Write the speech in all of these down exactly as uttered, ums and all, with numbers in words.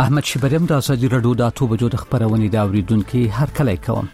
احمد شبریم د ازادي رادیو د اتو بجو د خبرونې دا اوریدونکو هر کله کوم.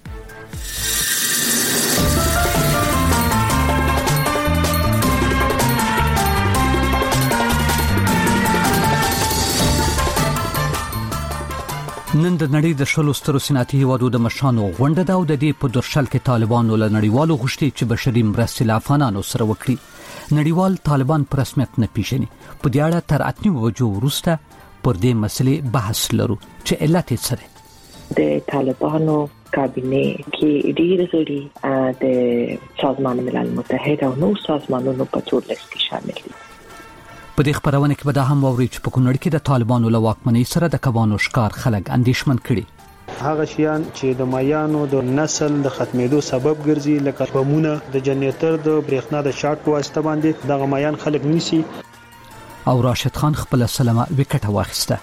نن د نړۍ د شلو سترو صنعتي هیوادو د مشرانو غونډه ده او د دې په درشل کې طالبانو له نړیوالو غوښتي چې بشري مرستې له افغانانو سره وکړي. نړیوال طالبان په رسمیت نه پیژني. په دې اړه تر اتنی وجو وروسته پر دې مسلې بحث لرو چې علت یې څه ده. د طالبانو کابینه کې ډېر غړي د سازمان ملل متحد او نور سازمانونو په ټول لیست کې شامل دي. په دې خبرونه کې به دا هم ووري چې په کونړ کې د طالبانو له واکمنۍ سره د کبانو ښکار خلک اندېښمن کړي. هغه شیان چې د مایانو د نسل د ختمېدو سبب ګرځي لکه بمونه د جنریټر د برېښنا د شارټ په واسطه باندې د مایان خلک نیسي. او راشد خان خپل سلامه وکټه واخیسته.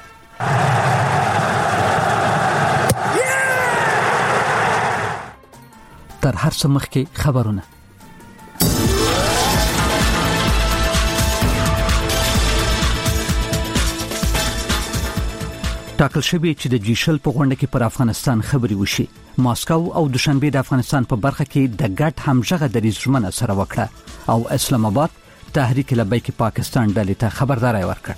تر هر څه مخکې خبرونه. ټاکل شوی چې د جیشل په غونډه کې پر افغانستان خبري وشي. ماسکو او دوشنبه د افغانستان په برخه کې د ګډ همغږه دریځ ژمنه سره وکړه او اسلام آباد تحریک لبیک پاکستان ډلې ته خبرداري ورکړه.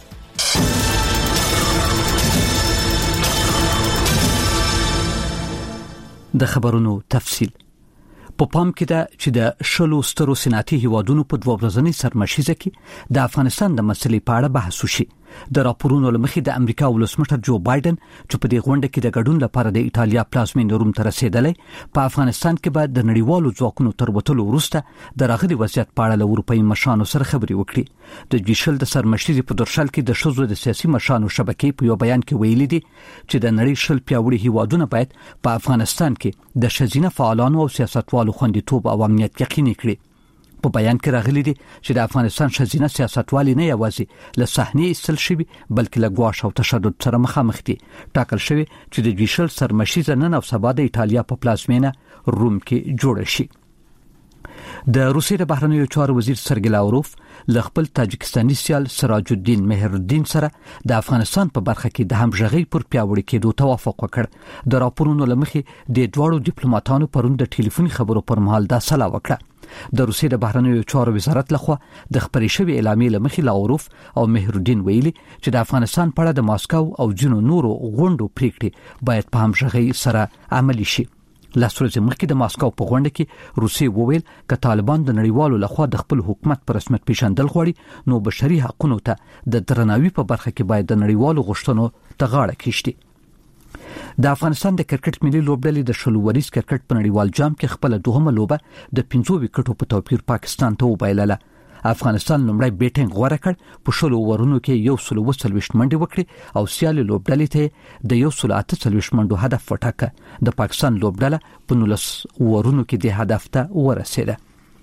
د خبرونو تفصیل په پام کې ده چې د شلو سترو صنعتي هیوادونو په دوه ورځنۍ سرمشیزه کې د افغانستان د مسلې په اړه بحث وشي. د راپورونو لمخې د امریکا ولسمشر جو بایدن چې په دې غونډه کې د ګډون لپاره د ایتالیا پلازمینې روم ته رسیدلی، په افغانستان کې به د نړیوالو ځواکونو تر وتلو وروسته د راغلي وضعیت په اړه له اروپایي مشرانو سره خبرې وکړي. د جیشل د سرمشیزې په درشل کې د ښځو د سیاسي مشرانو شبکې په یو بیان کې ویلي دي چې د نړۍ شل پیاوړي هیوادونه باید په افغانستان کې د ښځینه فعالانو او سیاستوالو خوندیتوب او امنیت یقیني کړي. په بیان کې راغلي دي چې د افغانستان ښځینه سیاستوالي نه یوازې له صحنې ایستل شوي بلکې له ګواښ او تشدد سره مخامخ دي. ټاکل شوی چې د جیشل سرمشیزه نن او سبا د ایتالیا په پلازمینه روم کې جوړ شي. د روسیې د بهرنیو چارو وزیر سرګی لاوروف له خپل تاجکستاني سیال سراج الدین مهرالدین سره د افغانستان په برخه کې د همغږۍ پر پیاوړي کېدو توافق وکړ. د راپورونو لمخې د دوړو ډیپلوماټانو پرون د ټلیفوني خبرو پر مهال دا سلا وکړه. د روسیې د بهرنیو چارو وزارت لخوا د خبري شوی اعلامیې لمخې لاوروف او مهرالدین ویلي چې د افغانستان په اړه د ماسکو او ځینو نورو غونډو پریکړې باید په همغږۍ سره عملي شي. لاسورځ مخکې د ماسکو په غونډه کې روسیې وویل ک طالبان د نړیوالو لخوا د خپل حکومت پر رسمیت پیژندل غواړي نو بشري حقوقو ته د درناوي په برخه کې باید د نړیوالو غوښتنو ته غاړه کېږدي. د افغانستان د کرکټ ملي لوبډلې د شلو وریز کرکټ په نړیوال جام کې خپل دوهمه لوبه د پنځو وکټو په توپیر پاکستان ته وبایلله. افغانستان لومړی بیټینګ غوړه کړ، په شلو ورونو کې یو سل وسلويشت منډې وکړي او سیالي لوبډلې ته د یو سل اته سلويشت منډو هدف وټاکه. د پاکستان لوبډله په نولس ورونو کې د هدف ته ورسېده.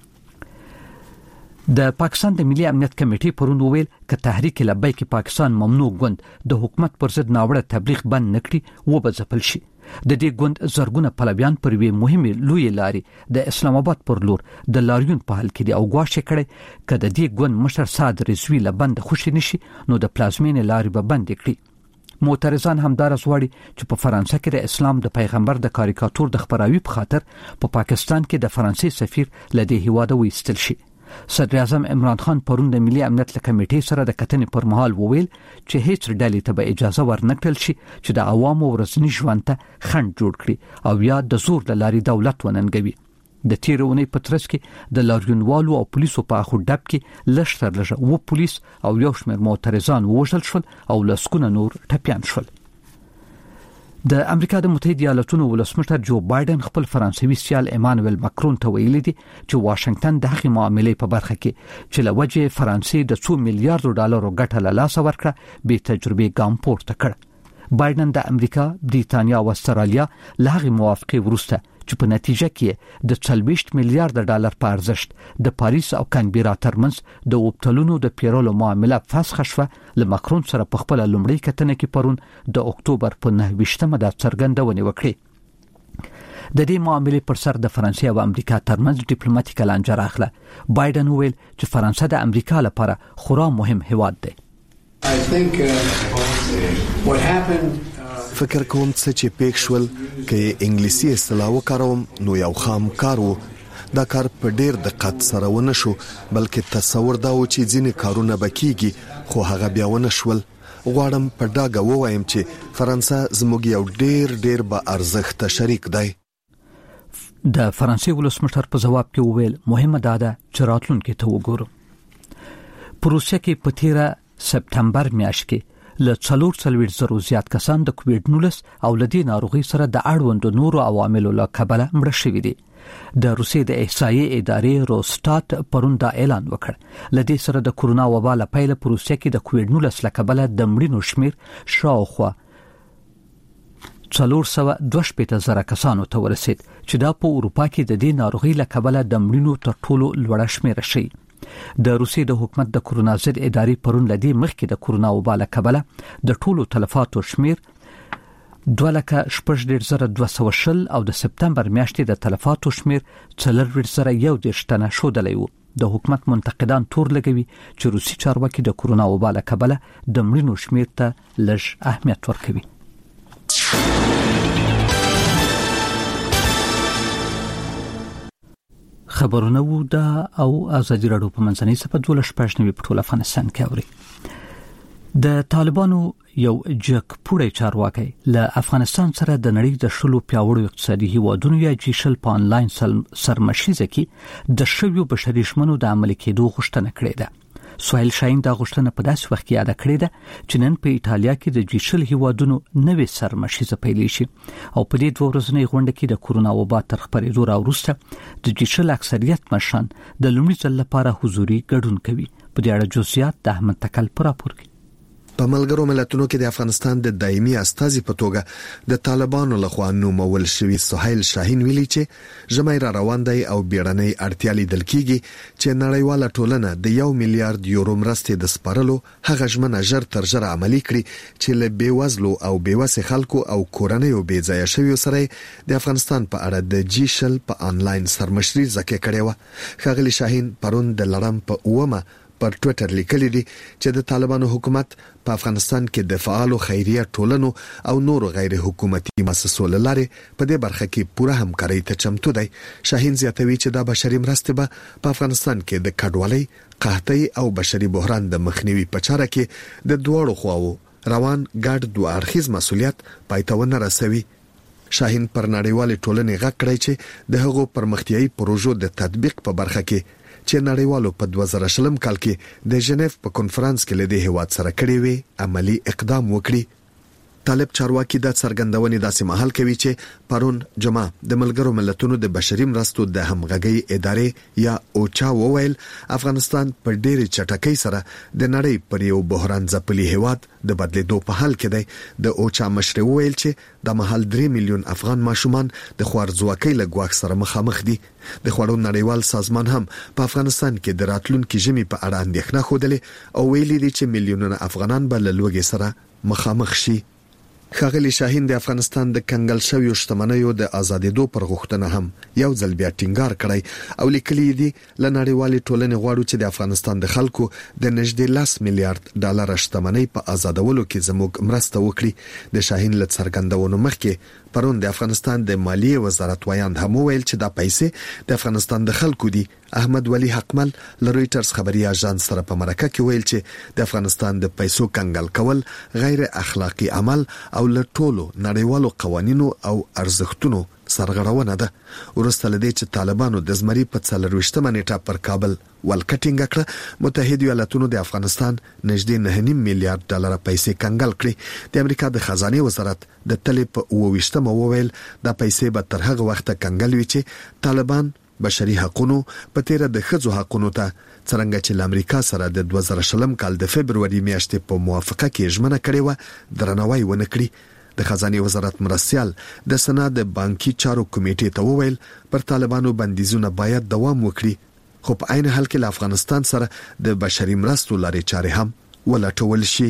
د پاکستان د ملي امنیت کمیټې پرون وویل ک تحریک لبیک پاکستان ممنوع ګوند د حکومت پر ضد ناوړه تبلیغ بند نکړي و به ځپل شي. د دې ګوند زرګونه پلویان پر وی مهمه لوی لاري د اسلام آباد پر لور د لاریون په حل کې دی او غواړي کړي ک د دې ګوند مشر صادر رضوی لبند خوشی نشي نو د پلازمینې لاري به بند کړي. معترضان همدار زوړي چې په فرانسه کې د اسلام د پیغمبر د کاریکاتور د خبراوي په خاطر په پا پاکستان کې د فرانسې سفیر لدې هیواده وېستل شي. صدر اعظم عمران خان پرون د ملي امنیت کمیټې سره د کتنې پر مهال وویل چې هیڅ ډلې ته به اجازه ورنکړل شي چې د عوامو ورځني ژوند ته خنډ جوړ کړي او یا د زور له لارې دولت وننګوي. د تیرونې په ترڅ کې د لاریونوالو او پولیسو په اخو ډب کې لښتر لږه و پولیس او یو شمېر معترضان وژل شول او لسکونه نور ټپيان شول. د امریکا د متحده ایالاتونو ولسمشر جو بایدن خپل فرانسوي سیال ایمانوئل ماکرون ته ویلي دي چې واشنگټن د هغې معاملې په برخه کې چې له وجې فرانسې د څو میلیارډ ډالرو ګټه له لاسه ورکړه بې تجربې ګام پورته کړ. بایدن د امریکا، بریتانیا او استرالیا له هغې موافقې وروسته چې په نتیجه کې د څلوېښت میلیارډ ډالر په ارزښت د پاریس او کانبرا ترمنځ د اوبتلونو د پیرولو معامله فسخ شوه. له ماکرون سره په خپل لومړی کتنه کې پرون د اکتوبر په نهه ویشتمه د څرګندونې وکړې. د دې معاملې پر سر د فرانسې او امریکا ترمنځ ډیپلوماټیک لانجه راغله. بایدن وویل چې فرانسه د امریکا لپاره خورا مهم هیواد دی. I think uh, فکر کوم څه چې پېښ شول کې انګلیسي اصطلاح وکاروم نو یو خام کار وو. دا کار په ډېر دقت سره ونه شو بلکې تصور دا و چې ځینې کارونه بکیږي خو هغه بیا ونه شول. غواړم په ډاګه ووایم چې فرانسه زموږ یو ډېر ډېر با ارزښت شریک دی. د فرانسې ولسمشر په جواب کې وویل مهمه ده چې راتلونکي ته وګورو. په روسیه کې په تیره سپتمبر میاشت کې له څلور څلوېښت زرو زیات کسان د کووډ نولس او لدی ناروغي سره د اړوندو نورو عواملو له کبله مړه شوي دي. د روسیې د احصایې ادارې روسټات پرون دا اعلان وکړ. لدی سره د کورونا وبا له پیله په روسیه کې د کووډ نولس له کبله د مړینو شمیر شاوخوا څلور سوه دوه شپېته زره کسانو ته ورسید چې دا په اروپا کې د دې ناروغي له کبله د مړینو تر ټولو لوړه شمیر شي. د روسیې د حکومت د کورونا ضد ادارې پرون لدی مخکې د کورونا وبا له کبله د ټولو تلفاتو شمیر دوه لکه شپږ دېرش زره دوه سوه شل او د سپتمبر میاشتې د تلفاتو شمیر څلوېښت زره یو دېرش تنه ښودلی و. د حکومت منتقدان تور لګوي چې روسي چارواکي د کورونا وبا له کبله د مړینو شمیر ته لږ اهمیت ورکوي. خبرونه وو دا او ازادي راډیو په منځنۍ صفحه دوله شپږ نوي په ټول افغانستان کې اوري. د طالبانو یو جک پوړی چارواکي له افغانستان سره د نړۍ د شلو پیاوړو اقتصادي هیوادونو یا جی شل په انلاین سرمشیزه کې د شویو بشري شمنو د عملي کېدو غوښتنه کړې ده. سهیل شاهین دا غوښتنه په داسې وخت کې یاد کړې ده چې نن په ایټالیا کې د جی شل هیوادونو نوې سرمشیزه پیلې شي او په دې دوه ورځنۍ غونډه کې د کورونا وبا تر خپرېدو راوروسته د جی شل اکثریت مشران د لومړي ځل لپاره حضوري ګډون کوي. په دې اړه جزئیات د احمد تکل پر راپور کې. په ملګرو ملتونو کې د افغانستان د دایمي استازي په توګه د طالبانو لخوا نومول شوی سهیل شاهین ویلي چې ژمای را روان دی او بیړنۍ اړتیا لیدل کیږي چې نړیواله ټولنه د یو میلیارډ یورو مرستې د سپارلو هغه ژمنه ژر تر ژره عملي کړي چې له بیوزلو او بیوسه خلکو او کورنیو بې ځایه شویو سره د افغانستان په اړه د جی شل په انلاین سرمشري ځکه کړي و. ښاغلي شاهین پرون د لړم په اومه پر ټوئیټر لیکلي دي چې د طالبانو حکومت په افغانستان کې د فعالو خیریه ټولنو او نورو غیر حکومتي مؤسسو لاره په دې برخه کې پوره همکاري ته چمتو دی. شاهین زیاتوي چې دا بشري مرستې به په افغانستان کې د کډوالۍ، قحطۍ او بشري بحران د مخنیوي په چاره کې د دوړو خواو روان ګډ دوه اړخیز مسؤلیت پایتاونه رسوي. شاهین پر نړیوال ټولنې غږ کړی چې د هغو پرمختیایي پروژو د تطبیق په برخه کې چې نړیوالو په دوه زره شلم کال کې د ژنیف په کنفرانس کې لدې هیواد سره کړی وي عملی اقدام وکړي. طالب چارواکي د څرګندونې داسې مهال کوي چې پرون جمعه د ملګرو ملتونو د بشري مرستو د همغږي ادارې یا اوچا وویل افغانستان په ډېرې چټکۍ سره د نړۍ پر یو بحران ځپلي هیواد د بدلیدو په حال کې دی. د اوچا مشر وویل چې د مهال درې میلیون افغان ماشومان د خوارځواکۍ له ګواښ سره مخامخ دي. د خوړو نړیوال سازمان هم په افغانستان کې د راتلونکي ژمي په اړه اندېښنه خوده او ویلي دي چې میلیونونه افغانان به له لوږې سره مخامخ شي. ښاغلي شاهین د افغانستان د کنګل شویو شتمنیو د آزادېدو پر غوښتنه هم یو ځل بیا ټینګار کړی او لیکلي دي له نړیوالې ټولنې غواړو چې د افغانستان د خلکو د نږدې لس میلیارډ ډالر شتمنۍ په آزادولو کې زموږ مرسته وکړي. د شاهین له څرګندونو مخکې پرون د افغانستان د مالیې وزارت وایاند هم ویل چې دا پیسې د افغانستان د خلکو دي. احمد ولی حقمل له رويټرز خبري اژانس سره په مرکه کې ویل چې د افغانستان د پیسو کنګل کول غیر اخلاقی عمل او له ټولو نړیوالو قوانینو او ارزښتونو سرغړونه ده. ورسته لدې چې طالبانو د زمري په څلرويشتمه نیټه پر کابل ولکټینګ کړ متحده ایالاتونو د افغانستان نږدې نه نیم میلیارډ ډالر پیسې کنګل کړې. د امریکا د خزانه وزارت د تلې په اوويشتمه وویل دا پیسې به تر هغه وخت کنګل وي چې طالبان بشري حقوقو په تیر د خځو حقوقو ته څنګه چې امریکا سره د دوه زره شلم کال د فبرवरी میاشتې په موافقه کې ژمنه کړې و درناوی ونه کړی. د خزانه وزارت مرستيال د سنا د بانکي چارو کمیټې ته وویل پر طالبانو بندیزونه باید دوام وکړي خو په عین حال کې افغانستان سره د بشري مرستو لارې چارې هم ولټول شي.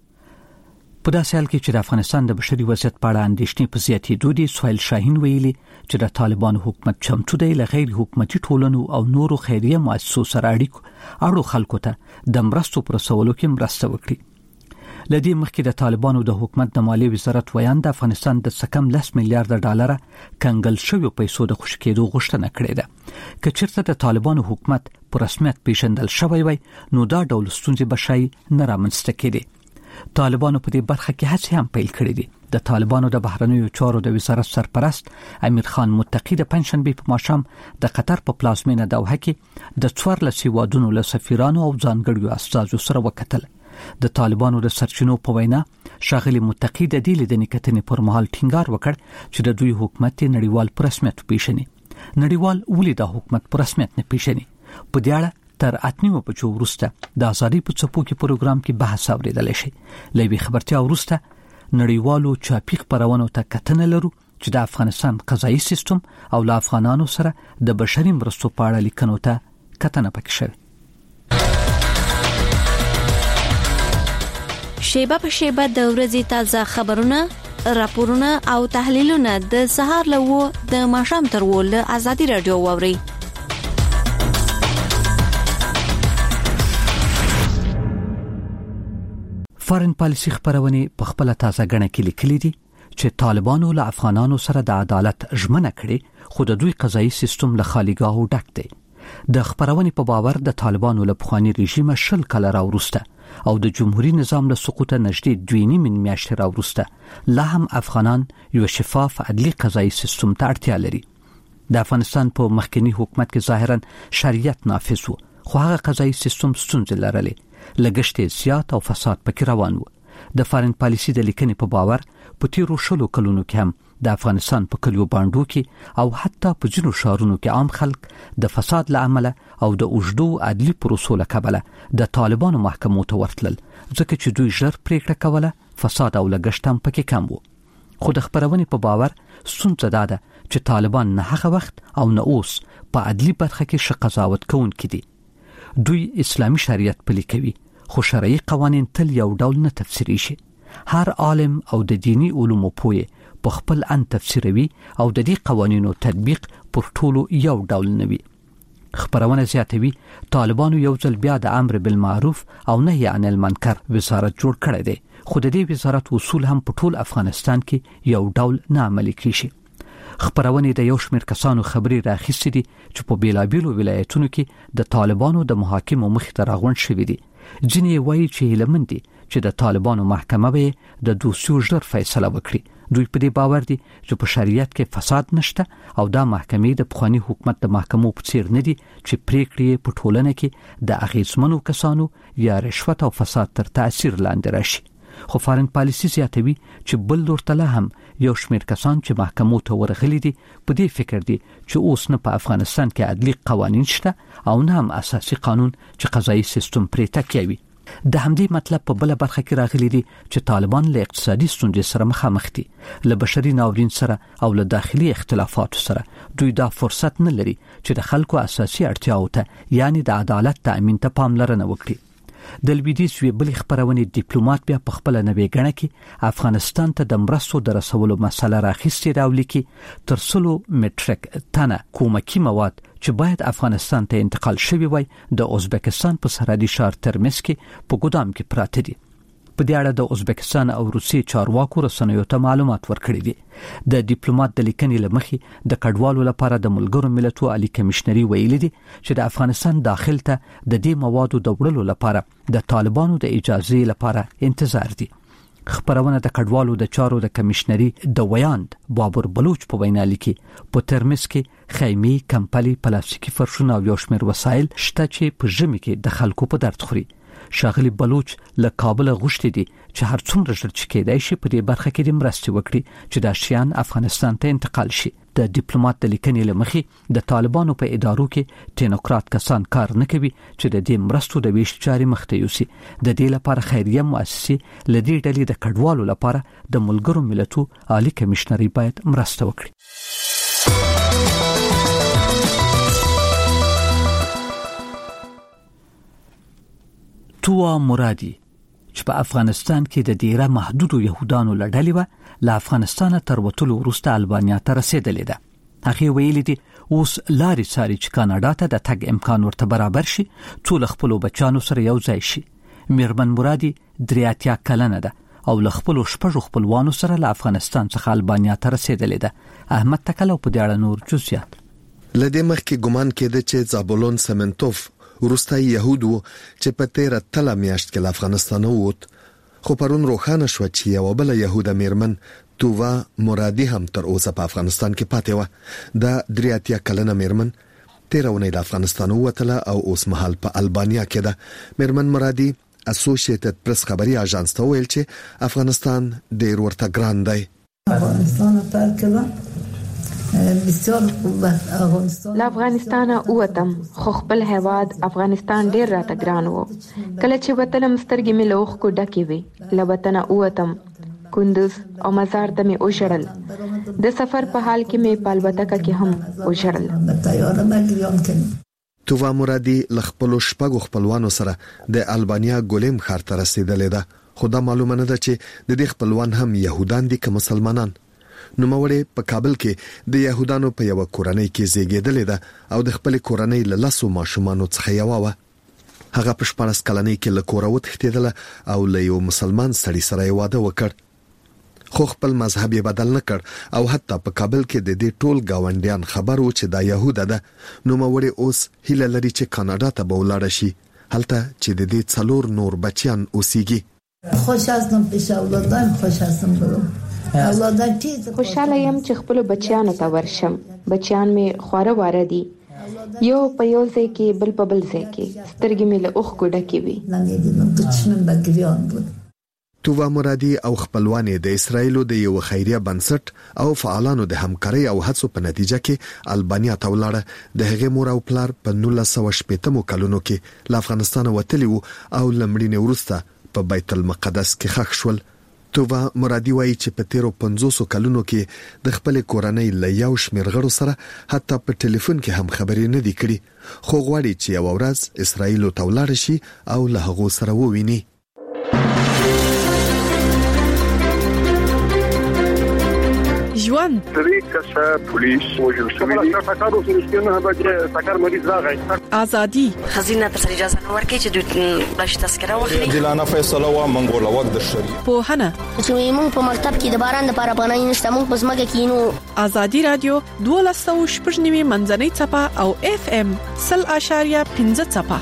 په داسې حال کې چې د افغانستان د بشري وضعیت په اړه اندېښنې په زیاتېدو دي سهیل شاهین ویلي چې د طالبانو حکومت چمتو دی له غیر حکومتي ټولنو او نورو خیریه مؤسسو سره اړیکو اړو خلکو ته د مرستو پر رسولو کې مرسته وکړي. لدی مخکې د طالبانو د حکومت د مالیې وزارت ویان د افغانستان د سکم لس میلیارډ ډالر کنګل شوی پیسو د خوشکېدو غوښتنه کړې ده. که چېرته د طالبانو حکومت په رسمیت پیژندل شوی وای نو دا ډول ستونزې به شای نه رامنځته کېدې. طالبانو په دې برخه کې هڅې هم پیل کړې دي. د طالبانو د بهرنیو چارو د وزارت سرپرست امیر خان متقی د پنځشنبه په ماښام د قطر په پلازمینه دوحه کې د څوارلس هیوادونو له سفیرانو او ځانګړو استازو سره وکتل. د طالبانو د سرچینو په وینا شاغلي متقی د دې لیدنې کتنې پر مهال ټینګار وکړ چې د دوی حکومت نړیوال په رسمیت پیژني. نړیوال ولې د حکومت په رسمیت نه پیژني؟ په دې اړه تر اتنیو بجو وروسته د ازادي په څپو کې پروګرام کې بحث اوریدل شي. لوي خبرتیا وروسته نړیوالو چاپی خبرونو ته کتنه لرو چې د افغانستان قضایي سیستم او له افغانانو سره د بشري مرستو په اړه لیکنو ته کتنه پکې شوه. شیبه په شیبه د ورځې تازه خبرونه، راپورونه او تحلیلونه د سهار له و د ماښام تر و له ازادي رادیو واوري. فارن پالیسي خبرونه په خپل تازه غنه کې لیکلي دي چې طالبانو له افغانانو سره د عدالت ژمنه کړې، خو د دوی قضایي سیستم له خالیګاهو ډک دی. د خبرونه په باور د طالبانو له پخوانی رژیم شل کال راوروسته او د جمهوریت نظام له سقوط نږدې دوه نیم میاشتې راوروسته لا هم افغانان یو شفاف عدلي قضایي سیستم ته اړتیا لري. د افغانستان په مخکنی حکومت کې ظاهرا شریعت نافذ و، خو هغه قضایي سیستم ستونزې لرلې، لګښت زیات او فساد پکې روان و. د فارن پالیسي د لیکنې په باور په تیرو شلو کلونو کې هم د افغانستان په کلیو باندو کې او حتی په ځینو شهرونو کې عام خلک د فساد له امله او د اوږدو عدلي پروسو له کبله د طالبانو محکمو ته ورتلل، ځکه چې دوی ژر پریکړه کوله، فساد او لګښت هم پکې کم و. خو د خبرونې په باور ستونزه دا ده چې طالبان نه هغه وخت او نه اوس په عدلي برخه کې ښه قضاوت کوونکي دي. دوی اسلامي شریعت پلي کوي، خو شرعي قوانین تل یو ډول نه تفسیری شي. هر عالم او د دینی علومو پوهه په خپل ان تفسیروي او د دې قوانینو تطبیق پر ټولو یو ډول نه وي. خبرونه زیاتوي طالبانو یو ځل بیا د امر بالمعروف او نهي عن المنکر وزارت جوړ کړی دی، خو د دې وزارت اصول هم په ټول افغانستان کې یو ډول نه عملي کیږي. خبرونه د یو شمېر کسانو خبري راخیستې دي چې په بیلابیلو ولایتونو کې د طالبانو د محاکمو مخ ته راغونډ شوي دي. ځینې وایي چې هیلمن دي چې د طالبانو محکمه به د دوسیو ژر فیصله وکړي. دوی په دې باور دي چې په شریعت کې فساد نشته او دا محکمې د پخوانی حکومت د محکمو په څیر نه دي چې پریکړې په ټولنه کې د اغیزمنو کسانو یا رشوت او فساد تر تاثیر لاندې راشي. خو فارن پالیسي زیاتوي چې بل ورته هم یو شمېر کسان چې محکمو ته ورغلي دي په دې فکر دي چې اوس نه په افغانستان کې عدلي قوانین شته او نه هم اساسي قانون چې قضایي سیستم پرې تکیه وي. د همدې مطلب په بل برخه کې راغلي دي چې طالبان له اقتصادي ستونزې سره مخامخ دي، له بشري ناورین سره او له داخلي اختلافاتو سره. دوی دا فرصت نه لري چې د خلکو اساسي اړتیاو ته یعنی د عدالت تأمین ته پاملرنه وکړي. د لویدیځ وی بل خبرونه ډیپلوماټ بیا په خپل نوې غنه کې افغانستان ته د مرستو د رسولو مسله راخیستې راولي کې تر سلو مټریک تنه کومکی مواد چې باید افغانستان ته انتقال شوی وای د ازبکستان په سرحدي ښار ترمز کې په ګودام کې پراته دي. په دې اړه د ازبکستان او روسیې چارواکو رسنیو ته معلومات ورکړي دي. د ډیپلوماټ د لیکنې لمخې د کډوالو لپاره د ملګرو ملتونو عالی کمشنري ویلي دي چې د افغانستان داخل ته د دې موادو د وړلو لپاره د طالبانو د اجازه لپاره انتظار دي. خبرونه د کډوالو د چارو د کمشنري د ویاند بابر بلوچ په وینا لیکي په ترمز کې خیمه، کمپلي، پلاستیکي فرشونه او یو شمېر وسایل شته چې په ژمي کې د خلکو په درد خوري. شاغلی بلوچ له کابل غوښتي دي چې هر څومره ژر چې کېدای شي په دې برخه کې د مرستې وکړي چې دا شیان افغانستان ته انتقال شي. د ډیپلوماټ د لیکنې لمخې د طالبانو په ادارو کې ټینوکرات کسان کار نه کوي چې د دې مرستو د ویش چاري مخته یوسي. د دې لپاره خیریه مؤسسې لدې ډلې د کډوالو لپاره د ملګرو ملتونو عالی کمشنري باید مرسته وکړي. توا مرادي چې په افغانستان کې د ډیره محدودو يهودانو لړلې و له افغانستان تر وټلو وروسته البانیا ته رسیدلې ده. هغه ویلي دي اوس لارې ساري چې کاناډا ته د تګ امکان ورته برابر شي ټول خپل بچانو سره یو ځای شي. میرمن مرادي دریاتیا کلنه ده او له خپل شپږ خپلوانو سره له افغانستان څخه البانیا ته رسیدلې ده. احمد تکلو په دې اړه نور جزئیات. لدې مخکې ګمان کېده چې زابولون سمنتوف وروستی يهودو چې په تیره تله میاشت کې له افغانستان ووت، خو پرون روښانه شو چې یو بل يهوده میرمن تووا مرادي هم تر اوسه په افغانستان کې پاتې و. دا دریاتیا کلنه میرمن تیره ونې له افغانستان ووتله او اوس مهال په البانیا کې ده. میرمن مرادي اسوسییټډ پریس خبري اژانس ته ویل چې افغانستان ډېر ورته ګران دی. افغانستان تر کله بسیار افغانستان له افغانستانه اوتم، خو خپل هیواد افغانستان ډیر راته ګران وو. کله چې وطن مسترګې مې له اوښکو ډکې وې، له وطنه اوتم، کندوز او مزار ته مې وژړل. د سفر په حال کې مې په الوتکه کې هم وژړل. تووا مرادي له خپلو شپږو خپلوانو سره د البانیا ګولیم ښار ته رسیدلې ده، خو دا معلومه نه ده چې د دې خپلوان هم يهودان دي که مسلمانان. نوموړی په کابل کې د يهودانو په یو کورنۍ کې زیږیدلې ده او د خپل کورنۍ له لاسو ماشومانو څخه یو و. هغه په شپږ کلنۍ کې له کوره وتښتېدله او له یو مسلمان سړي سره واده وکړ، خو خپل مذهب یې بدل نه کړ او حتی په کابل کې د دې ټول گاونډیان خبر و چې دا يهوده ده. نوموړی اوس هیله لري چې کاناډا ته به ولاړ شي، هلته چې د دې څلور نور بچیان اوسېږي. خوش هستم پیش اولادم، خوش هستم برم اولادم تیز. خوشاله یم چې خپل بچیانو ته ورشم. بچیان مې خواره واره دي، یو په یو ځای کې بل په بل ځای کې. سترګې مې له اوښکو ډکې وې. تووا مرادي او خپلوان د اسرایلو د یو خیریه بنسټ او فعالانو د همکارۍ او هڅو په نتیجه کې البانیا ته ولاړه. د هغې مور او پلار په نولس سوه شپېتمو کلونو کې له افغانستان وتلي وو او له مړینې وروسته په بیت المقدس کې ښخ شول. تووا مرادي وایي چې په تیرو پنځوسو کلونو کې د خپل کورنۍ له یو شمېر غړو سره حتی په ټلیفون کې هم خبرې نه دي کړي، خو غواړي چې یو ورځ اسرایلو ته ولاړ شي او له هغو سره وویني. ژوند درې کسه پولیس وژل شوي دي. سکارو سره نه بچي سکار مریض راغی. ازادي خزینه ته اجازه نه ورکړي چې د بلش تذکره واخلي. دلانه فیصله وا منګول وخت د شریعت په هنه چې موږ په مکتب کې د باران لپاره پناه نشته، موږ په ځمکه کې نو. ازادي رادیو دولس سوه شپږ نوي منځنۍ چپه او اف ام سل اشاریه پنځه چپه.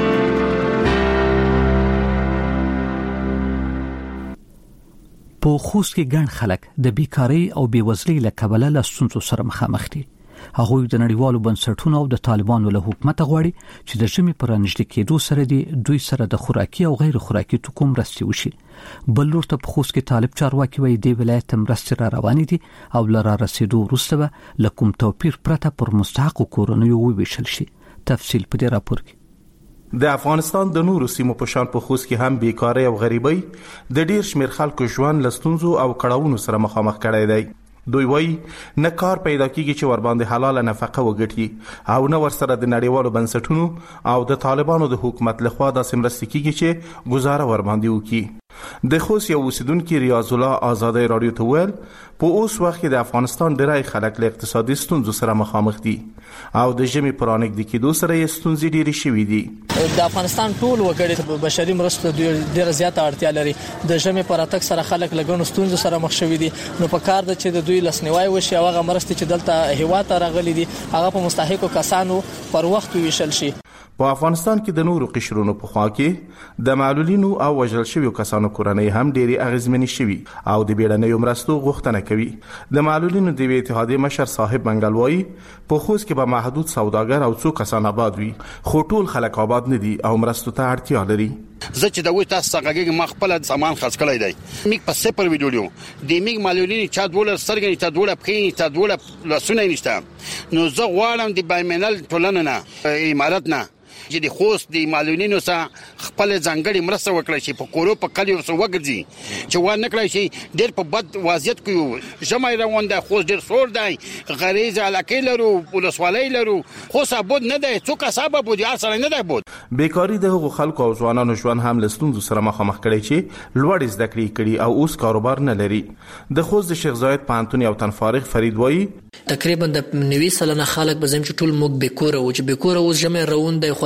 په خوست کې ګڼ خلک د بیکاری او بیوزلۍ له کبله له ستونزو سره مخامخ دي. هغوی د نړیوالو بنسټونو او د طالبانو له حکومت غواړي چې د ژمي پر نږدې کېدو سره دي دوی سره د خوراکي او غیر خوراکي توکو مرستې وشي. بل لور ته په خوست کې طالب چارواکي وایي د ولایت مرستې را روانې دي او لاره رسیدو وروسته به له کوم توپیر پرته پر مستحقو کورنیو وویشل شي. تفصیل په دې راپور کې. د افغانستان د نورو سیمو په شان په خوست کې هم بیکاری او غریبۍ د ډیر شمیر خلکو ژوند له ستونزو او کړاوونو سره مخامخ کړی دی. دوی وایي نه کار پیدا کیږي چې ور باندې حلاله نفقه وګټي او نه ورسره د نړیوالو بنسټونو او د طالبانو د حکومت لخوا داسې مرستې کیږي چې گزاره ور باندې وکړي. د خوست یو اوسیدونکو ریاض الله آزادۍ رادیو ته ویل په اوس وخت کې د افغانستان ډېری خلک له اقتصادي ستونزو سره مخامخ دي او د ژمي پر نږدې کېدو سره یې ستونزې ډېرې شوې دي. د افغانستان ټول وګړي بشري مرستو ډېره زیاته اړتیا لري. د ژمي پر اتک سره خلک له ګڼو ستونزو سره مخ شوي دي، نو په کار ده چې د دوی لاسنیوی وشي او هغه مرستې چې دلته هیواد ته راغلي دي هغه په مستحقو کسانو پر وخت ویشل شي. په افغانستان کې د نورو قشرونو په خوا کې د معلولینو او وژل شویو کسانو کورنۍ هم ډېری اغیزمنې شوي او د بیړنیو مرستو غوښتنه کوي. د معلولینو د اتحادیې مشر صاحب منګلوایي په خوست کې به محدود سوداګر او څو کسان آباد وي، خو ټول خلک آباد نه دي او مرستو ته اړتیا لري. زه چې د وې تاسو څنګه ما خپل سامان خرڅ کړی دی، میګ په سپر ویډیو دی میګ معلولین چا ډول سرګنی ته ډول پخې ته ډول لاسونه نشته. نو زه غواړم د بایمنل ټولنه نه امارات نه چې د خوست د معلولینو سره خپل ځانګړي مرسته وکړي چې په کورو په کلیو سره وګرځي چې و نه کړی شي. ډېر په بد وضعیت کې ژمای روان ده، خوست ډېر سور دی، غریزه علاقې لرو، ولسوالۍ لرو، خو سبود نه دی، څوک سبب بود یا سره نه دی بود. بیکاری د هغو خلکو او ځوانانو ژوند هم له ستونزو سره مخامخ کړي چې لوړ زده کړې کړي او اوس کاروبار نه لري. د خوست د شیخ زاید پوهنتون یو تن فارغ فرید وایي تقریبا د نوي سلنه خلک به زم چې ټول موږ بیکوره او چې بیکوره اوس ژمای روان دی، خوراکي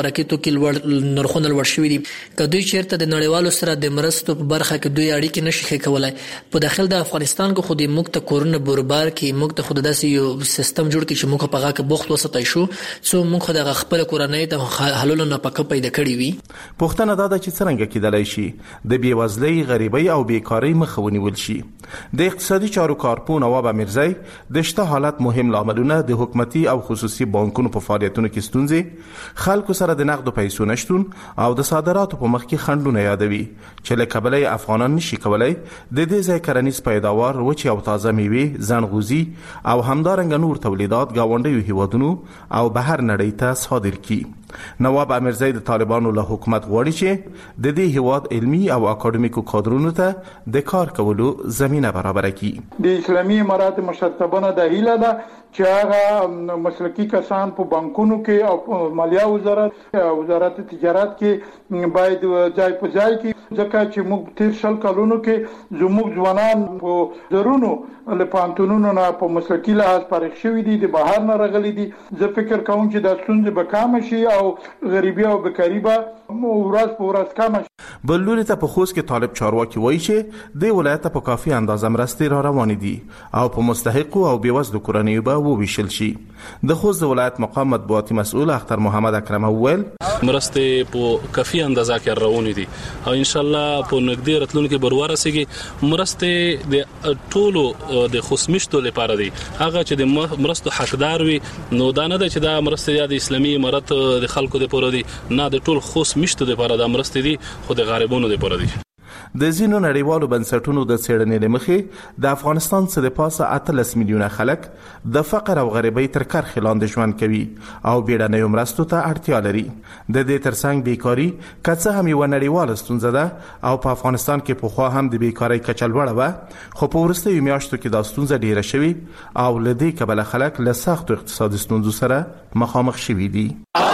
خوراکي توکي لوړ نرخونه لوړ شوي دي. کدوې چیرته د نړیوالو سره د مرستو په برخه کې دوی اړیکې نشي ښه کولای. په داخل د افغانستان کې خو د موږ ته کورونه بربار کې موږ ته خود داسې یو سیستم جوړ کړي چې موږ په هغه کې بوخت وساتای شو څو موږ د خپل کورنۍ ته حلول نه پکې پیدا کړی وي. پښتنه دا د چې څنګه کېدلای شي د بیوزلۍ، غریبۍ او بیکاری مخه ونیول شي. د اقتصادي چارو کارپون نواب امیرزی د شته حالت مهم لاملونه د حکومتي او خصوصي بانکونو په فعالیتونو کې ستونزې، خلکو سره د نقد پیسو نشټون او د صادراتو په مخ کې خنډونه یادوي چې له کبله افغانان نشي کولای د دې ځای کرنیز پیداوار وچ او تازه میوه، زنغوزي او همدارنګه نور تولیدات گاونډیو هیوادونو او بهر نړۍ ته صادر کړي. نواب امیرزی د طالبانو له حکومت غواړي چې د دې هیواد علمي او اکاډمیکو کادرونو ته د کار کولو زمينه برابر کړي. د اسلامي امارات مشرتابانه د هیله ده چې هغه مسلکی کسان په بانکونو کې او مالیه وزارت وزارت تجارت کې باید ځای په ځای کې، ځکه چې موږ تیر شل کلونو کې زموږ ځوانان په درونو له پانتونونو نه په مسلکی لحاظ فارغ شوي دي، د بهر نه راغلي دي. زه فکر کوم چې دا ستونزې به کم شي او غریبي او بیکاری به ورځ په ورځ کم شي. بل لوري ته په خوست کې طالب چارواکي وایي چې د ولایت په کافي اندازه مرستې را روانې دي او په مستحقو او بیوزلو کورنیو به وویشل شي. د خوست د ولایت مقام مطبوعاتي مسؤل اختر محمد اکرم وویل مرستې په کافي اندازه کې روانې دي او ان شاء الله په نږدې راتلونکو کې برور رسیږي. مرستې د ټولو د خوسمشتو لپاره دي، هغه چې د مرستو حقدار وي نو دا نه ده چې دا مرستې د اسلامي امارت د خلکو لپاره دي، نه د ټول خوسمشتو لپاره د مرستې دي خو د غریبانو لپاره دي. د ځینو نړیوالو بنسټونو د څېړنې لمخې د افغانستان څخه د پاسه اتلس میلیونه خلک د فقر او غریبۍ تر کرښې لاندې ژوند کوي او بیړنیو مرستو ته اړتیا لري. د دې ترڅنګ بیکاری که څه هم یوه نړیواله ستونزه ده او په افغانستان کې پخوا هم د بیکاری کچه لوړه وه، خو په وروستیو میاشتو کې دا ستونزه ډیره شوې او له دې کبله خلک له سختو اقتصادي ستونزو سره مخامخ شوي دي.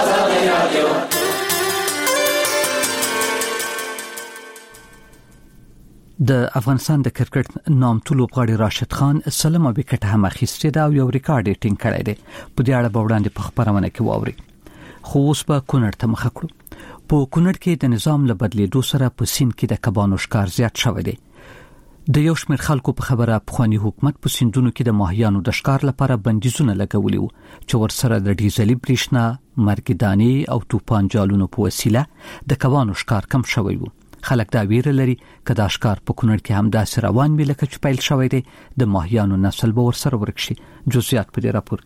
د افغانستان د کرکټ نامتو لوبغاړي راشد خان سلام او وکټ هم اخیستي دا او یو ریکارډ یې ټینګ کړی دی. په دې اړه به وړاندې په خبرونه کې واوري. خو اوس به کونړ ته مخه کړو. په کونړ کې د نظام له بدلیدو سره په سیند کې د کبانو ښکار زیات شوی دی. د یو شمېر خلکو په خبره پخوانی حکومت په سیندونو کې د ماهیانو د ښکار لپاره بندیزونه لګولي وو چې ورسره د ډیزلي بریښنا، مرګدانې او توپان جالونو په وسیله د کبانو ښکار کم شوی وو. خلک دا ویره لري که دا ښکار په کونړ کې هم داسې روان وي لکه چې پیل شوی دی، د ماهیانو نسل به ورسره ورک شي. جزئیات په دې راپور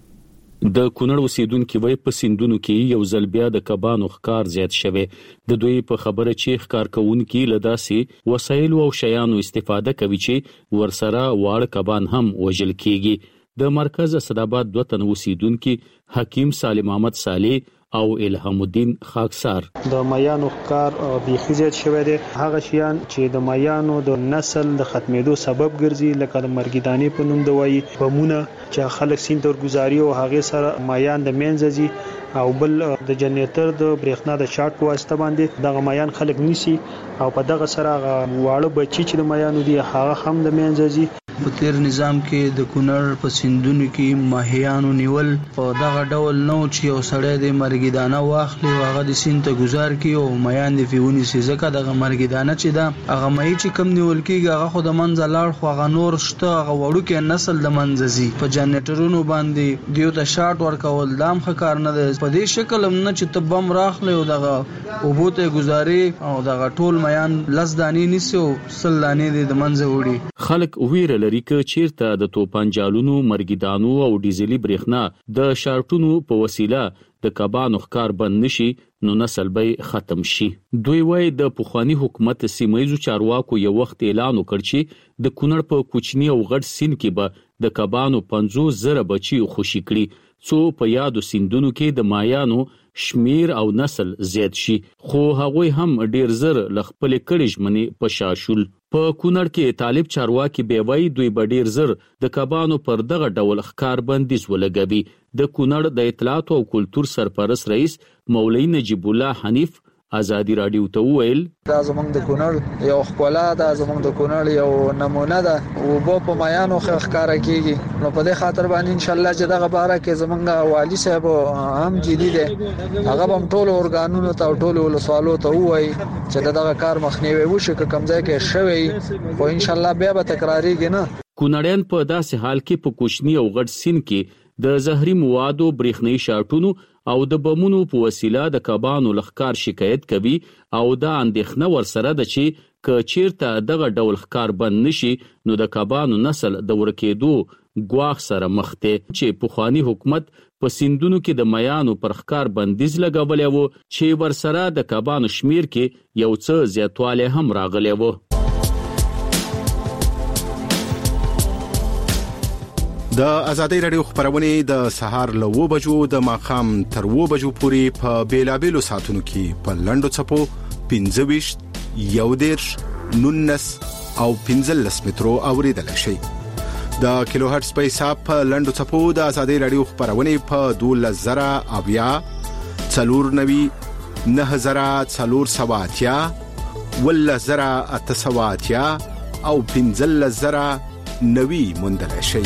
کې. د کونړ اوسیدونکو وایي په سیندونو کې یو ځل بیا د کبانو ښکار زیات شوی. د دوی په خبره چې ښکار کوونکي له داسې وسایلو او شیانو استفاده کوي چې ورسره واړه کبان هم وژل کیږي. د مرکز اسداباد دوه تن اوسیدونکو حکیم سالم احمد صالح او الهام الدین خاکسار د مایانو ښکار بیخي زیات شوی دی. هغه شیان چې د مایانو د نسل د ختمېدو سبب ګرځي لکه د مرګدانې په نوم دوايي، بمونه چې خلک سین تر گزاري او هغه سره مایان د منځ ځي او بل د جنریټر د برېښنا د شارټ په واسطه باندې دغه مایان خلک نیسي او په دغه سره واړه بچي چې د مایانو دي هغه هم د منځ ځي. په تیر نظام کې د کونړ په سیندونو کې ماهیانو نیول په دغه ډول نو چې یو سړی د مرګدانه واخلي او هغه د سیند ته گزار کړي او مایان دی فيونی سي، ځکه دغه مرګدانه چې دا هغه مې چې کم نیول کېږي هغه خو د منځ لاړ خو هغه نور شته هغه وړو کې نسل د منځ زی په جنریټرونو باندې دیو ته شارټ ورکول دام خکار نه ده. په دې شکل هم نه چې تبم راخلي او دغه وبوته گزاري او دغه ټول مایان لس دانې نیسي او سل دانې د منځ وړي. خلک ویره لري چې چیرته د توپان جالونو، مرګدانو او ډیزلي برېښنا د شارټونو په وسیله د کبانو ښکار بند نشي نو نسل به ختم شي. دوی وایي د پخوانی حکومت سیمایزو چارواکو یو وخت اعلان وکړ چې د کونړ په کوچنی او غټ سیند کې به د کبانو پنځوس زره بچي خوشي کړي څو په یادو سیندونو کې د مایانو شمیر او نسل زیات شي. خو هغوی هم ډیر زر لخپل کړي ژمنې په شاشول. په کونړ کې طالب چارواکي به وایي دوی به ډیر زر د کبانو پر دغه ډول ښکار بندیز ولګوي. د کونړ د اطلاعات او کلتور سرپرست رئیس مولوی نجیب الله حنیف ازادي رادیو ته وویل دا زمونږ د کونړ یو خپله دا زمونږ د کونړ یو نمونه ده او بو په میانو ښکارا کیږي نو په دې خاطر باندې ان شاء الله چې دغه باره کې زمونږ والی صاحب هم جدي دي هغه هم ټول اورګانونو ته ټول ولسوالو ته وایي چې دغه کار مخنیوي وشي که کوم ځای کې شوی او ان شاء الله بیا به تکراریږي نه. کونړیان په داسې حال کې په کوچني او غټ سین کې د زهري موادو برېښنايي شاټونو او د بمونو په وسیله د کبانو لخکار شکایت کوي او دا اندېښنه ورسره ده چې که چیرته دغه ډول ښکار بند نشي نو د کبانو نسل د ورکېدو ګواښ سره مخ دی چې پخوانی حکومت په سیندونو کې د میانو پر ښکار بندیز لګولی و چې ورسره د کبانو شمیر کې یو څه زیاتوالی هم راغلی و. د ازادي رادیو خبرونه د سهار له و بجو د ماخام تر و بجو پورې په بیلابېلو ساعتونو کې په لندو چپو پنځه ویشت یو دیرش نونس او پنځلس مترو اوریدل شي. د کیلو هرتز په حساب په لندو چپو د ازادي رادیو خبرونه په دولس زره اویا څلور نوي نه زره څلور سواتیا ول زره اته سواتیا او پنځلس زره نوي موندل شي.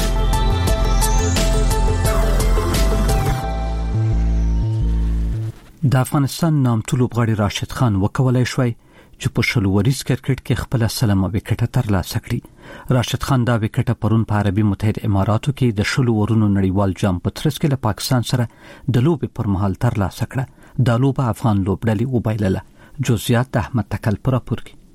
د افغانستان نامتو لوبغاړي راشد خان وکولای شوی چې په شلو وریز کرکټ کې خپل سلمه وکټه ترلاسه کړي. راشد خان دا وکټه پرون په عربي متحده اماراتو کې د شلو ورونو نړیوال جام په ترڅ کې له پاکستان سره د لوبې پر مهال ترلاسه کړه. دا لوبه افغان لوبډلې وبایلله. جزئیات احمد تکل پر راپور کوي.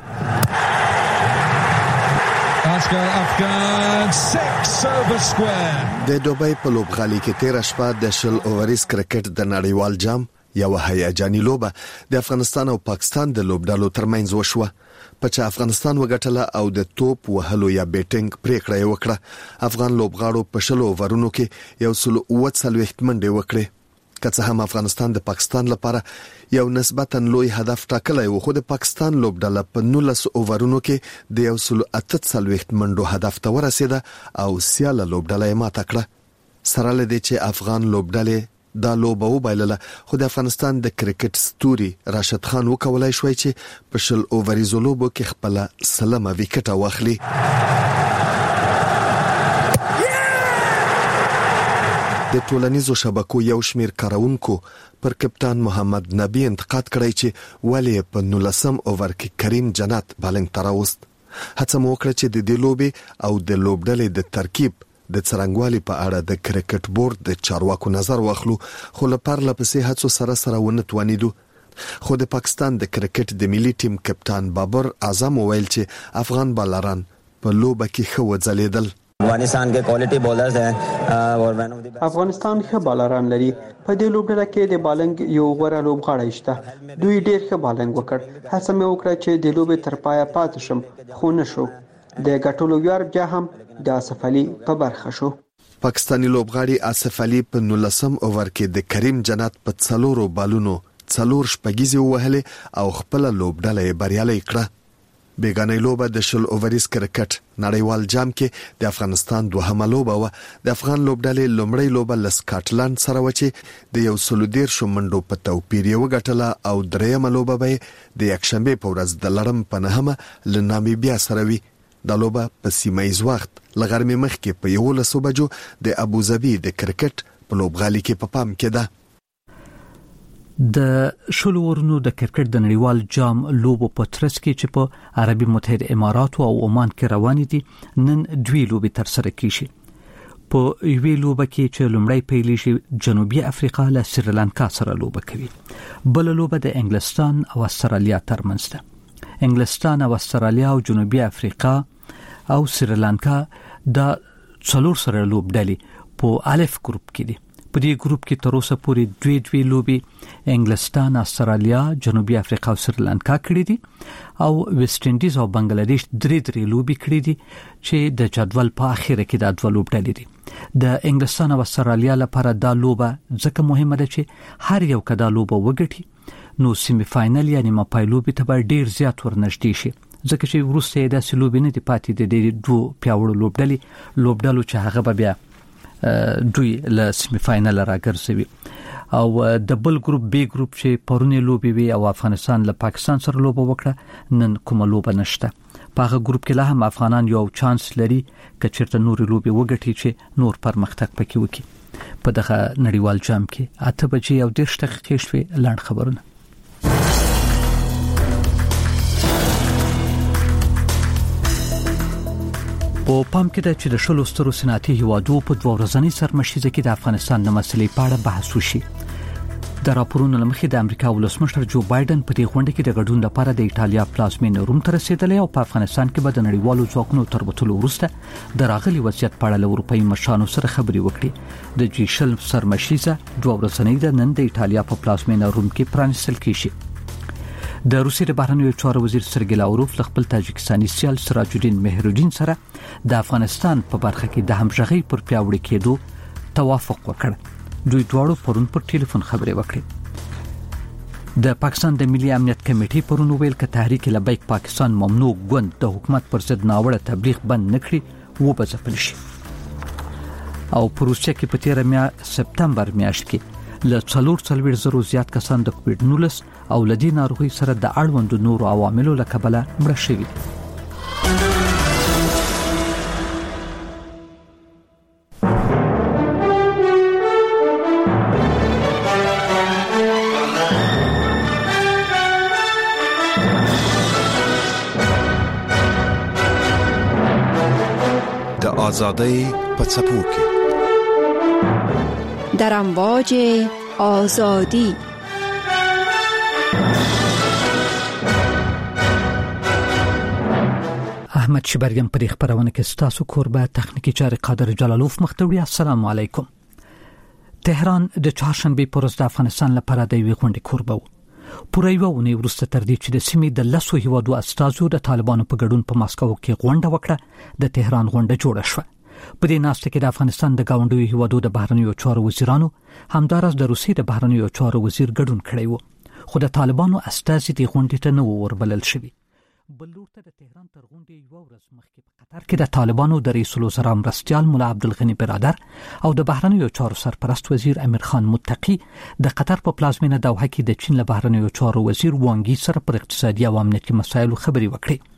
د دوبۍ په لوبغالي کې تیر شپه د شل اوورز کرکټ د نړیوال جام یو هیجاني لوبه د افغانستان او پاکستان د لوبډلو ترمنځ وشوه په چې افغانستان وګټله او د توپ وهلو یا بیټینګ پریکړه وکړه. افغان لوبغاړو په شل اوورونو کې یو سل اوه څلوېښت منډې وکړې. که څه هم افغانستان د پاکستان لپاره یو نسبتاً لوی هدف ټاکلی و خو د پاکستان لوبډله په نولس اوورونو کې د یو سل اته څلوېښت منډو هدف ته ورسېده او سیاله لوبډله یې ماته کړه. سره له دې چې افغان لوبډلې دا لوبه وبایلله خو د افغانستان د کرکټ ستوري راشد خان وکولای شوی چې په شل اووریزو لوبو کې خپل سلمه وکټه واخلي. د ټولنیزو شبکو یو شمیر کارونکو پر کپتان محمد نبی انتقاد کړی چې ولې په نولسم اوور کې کریم جنات بالنګ تراوست. هڅه مو وکړه چې د دې لوبې او د لوبډلې د ترکیب د څرنګوالي په اړه د کرکټ بورډ د چارواکو نظر واخلو خو لپاره لپسې هڅو سره سره ونه توانیدو. خو د پاکستان د کرکټ د ملي ټیم کپتان بابر اعظم ویل چې افغان بالران په لوبه کې ښه وځلیدل. افغانستان کې کوالټي بولرز دي. افغانستان ښه بالران لري. په دې لوبډله کې د بالنګ یو غوړه لوبغاړی شته. دوی ډېر ښه بالنګ وکړ. هڅه مې وکړه چې د لوبې تر پایه پاتې شم خو نشو. د ګټلو ویاړ بیا هم د آصف علي په برخه شو. پاکستانی لوبغاړي آصف علي په نولسم اوور کې د کریم جنات په څلورو بالونو څلور شپږیزې وهلې او خپل لوبډله یې بریالۍ کړه. بیگانه لوبه د شل اووریز کرکټ نړیوال جام کې د افغانستان دوهمه لوبه و. د افغان لوبډلې لومړی لوبه له سکاټلند سره و چې د یو سل دیرشو منډو په توپیر یې وګټله او درېیمه لوبه به د یکشنبې په ورځ د لړم په نهمه له نامیبیا سره وي. دا لوبه په سیمایي وخت له غرمې مخکې په یولسو بجو د ابوظبي د کرکټ په لوبغالي کې په پام کې ده. د شلو ورونو د کرکټ د نړیوال جام لوبو په ترڅ کې چې په عربي متحده اماراتو او عمان کې روان دي نن دوی لوبې تر سره کیږي. په یوې لوبه کې چې لومړی پیلې شي جنوبي افریقا له سریلانکا سره لوبه کوي. بل لوبه د انګلستان او استرالیا ترمنځ ده. انګلستان او استرالیا او جنوبي افریقا او سریلانکا د څلور سره لوبډلې په الف ګروپ کې دي. په دې ګروپ کې تر اوسه پورې دوی دوی لوبي انګلستان، استرالیا، جنوبي افریقا او سریلانکا کړې دي او ویسټ انډیز او بنگلاديش درې درې لوبي کړې دي چې د جدول په اخیره کې د دوه لوبډلې دي. د انګلستان او استرالیا لپاره دا لوبه ځکه مهمه ده چې هر یو کدا لوبه وګټي نو سیمی فائنل یعنی مپای لوبي ته ډیر زیات ورنږدې شي ځکه چې وروسته د سلوبې نه دی پاتې د دې دوه پیاوړو لوبډلې لوبډلو چې هغه به بیا دوی له سیمی فائنل راګرځوي. او د بل ګروپ بی ګروپ چې پرونی لوبي وی او افغانستان له پاکستان سره لوبه وکړه نن کومه لوبه نشته. په هغه ګروپ کې لا هم افغانان یو چانس لري چې چیرته نور لوبي وګټي چې نور پرمختګ پکې وکړي. په دغه نړیوال جام کې اته بجې او دېرش دقیقې شوې. لاند خبرونه. په پام کې د چې د شلو سترو صنعتي هیوادو په دوه ورځني سرمشیزه کې د افغانستان د مسلې په اړه بحث وشي. د راپورونو لمخې د امریکا ولسمشر جو بایدن په دې غونډه کې د غډون لپاره د ایټالیا پلازمینه روم ته رسیدلی او په افغانستان کې به د نړیوالو ځواکونو تربطلو وروسته د راغلي وضعیت په اړه له اروپایي مشرانو سره خبرې وکړي. د جی شل سرمشیزه دوه ورځنۍ د نن د ایټالیا په پلازمینه روم کې پرانیستل کیږي. د روسیې د بهرنیو چارو وزیر سرګی لاوروف له خپل تاجکستاني سیال سراج الدین مهرالدین سره د افغانستان په برخه کې د همغږي پر پیاوړي کېدو توافق وکړ. دوی دواړو پرون پر ټلیفون خبرې وکړې. د پاکستان د ملي امنیت کمیټې پرون ویل ک تحریک لبیک پاکستان ممنوع ګوند د حکومت پر ضد ناوړه تبلیغ بند نکړي و به ځپل شي. او په روسیه کې په تیر میا سپتمبر میاشت کې له څلور څلوېښت زرو زیات کسان د کووډ نولس او لدی ناروغي سره د اړوند نورو عواملو له کبله مړه شوي. د آزادۍ په څپو کې در امواج آزادی احمد شبریان پر خبرونه کې ستاسو کوربه تخنیکی چارې قادر جلالوف مختوی. السلام علیکم. تهران د چهارشنبه پر ورځ د افغانستان لپاره د وی غونډې کوربه و. پوره یو ونې وروسته تر دې چې د سیمې د لسو هیوادو استازو د طالبانو په ګډون په ماسکو کې غونډه وکړه د تهران غونډه جوړه شوه. په دې ناسته کې د افغانستان د گاونډیو هیوادو د بهرنیو چارو وزیرانو همدارس د روسیې د بهرنیو چارو وزیر ګډون کړی و، خو د طالبانو استازي د غونډې ته نه وربلل شوي. بل لور ته د تهران تر غونډې یو ورځ مخکې په قطر کې د طالبانو د رئیس الوزرا مرستیال مولا عبدالغنی برادر او د بهرنیو چارو سرپرست وزیر امیر خان متقی د قطر په پلازمینه دوحه کې د چین له بهرنیو چارو وزیر وانګي سره پر اقتصادي او امنیتي مسایلو خبرې وکړې.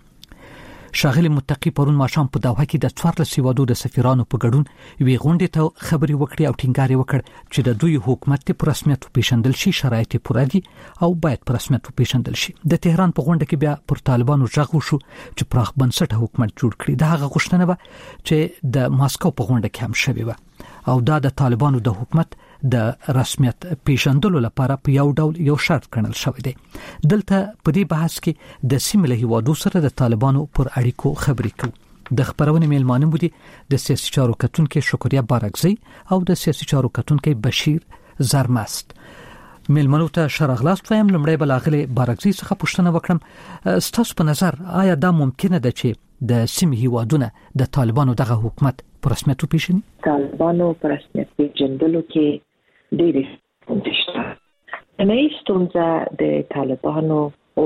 شاغلی متقی پرون ماښام په دوحه کې د څوارلس هیوادو د سفیرانو په ګډون یوې غونډې ته خبرې وکړې او ټینګار یې وکړ چې د دوی حکومت په رسمیت وپیژندل شي، شرایط پوره دي او باید په رسمیت وپیژندل شي. د تهران په غونډه کې بیا پر طالبانو غږ وشو چې پراخ بنسټه حکومت جوړ کړي. دا هغه غوښتنه وه چې د ماسکو په غونډه کې هم شوې وه او دا د طالبانو د حکومت د رسمیت پیژندلو لپاره په یو ډول یو شرط ګڼل شوی دی. دلته په دې بحث کې د سیمې له هیوادو سره د طالبانو پر اړیکو خبرې کوو. د خبرونې میلمانه مو دي د سیاسي چارو کتونکي شکریا بارکزی او د سیاسي چارو کتونکي بشیر زرمست. میلمنو ته شرغلاست وایم. لمړی بلاغله بارکزی څخه پوښتنه وکړم، ستاسو په نظر آیا دا ممکنه ده چې د سیمې هیوادونه د طالبانو دغه حکومت په رسمیت وپیژني؟ طالبانو په رسمیت پیژندلو کې ډېرې ستونزې شته. نه ستونزه د طالبانو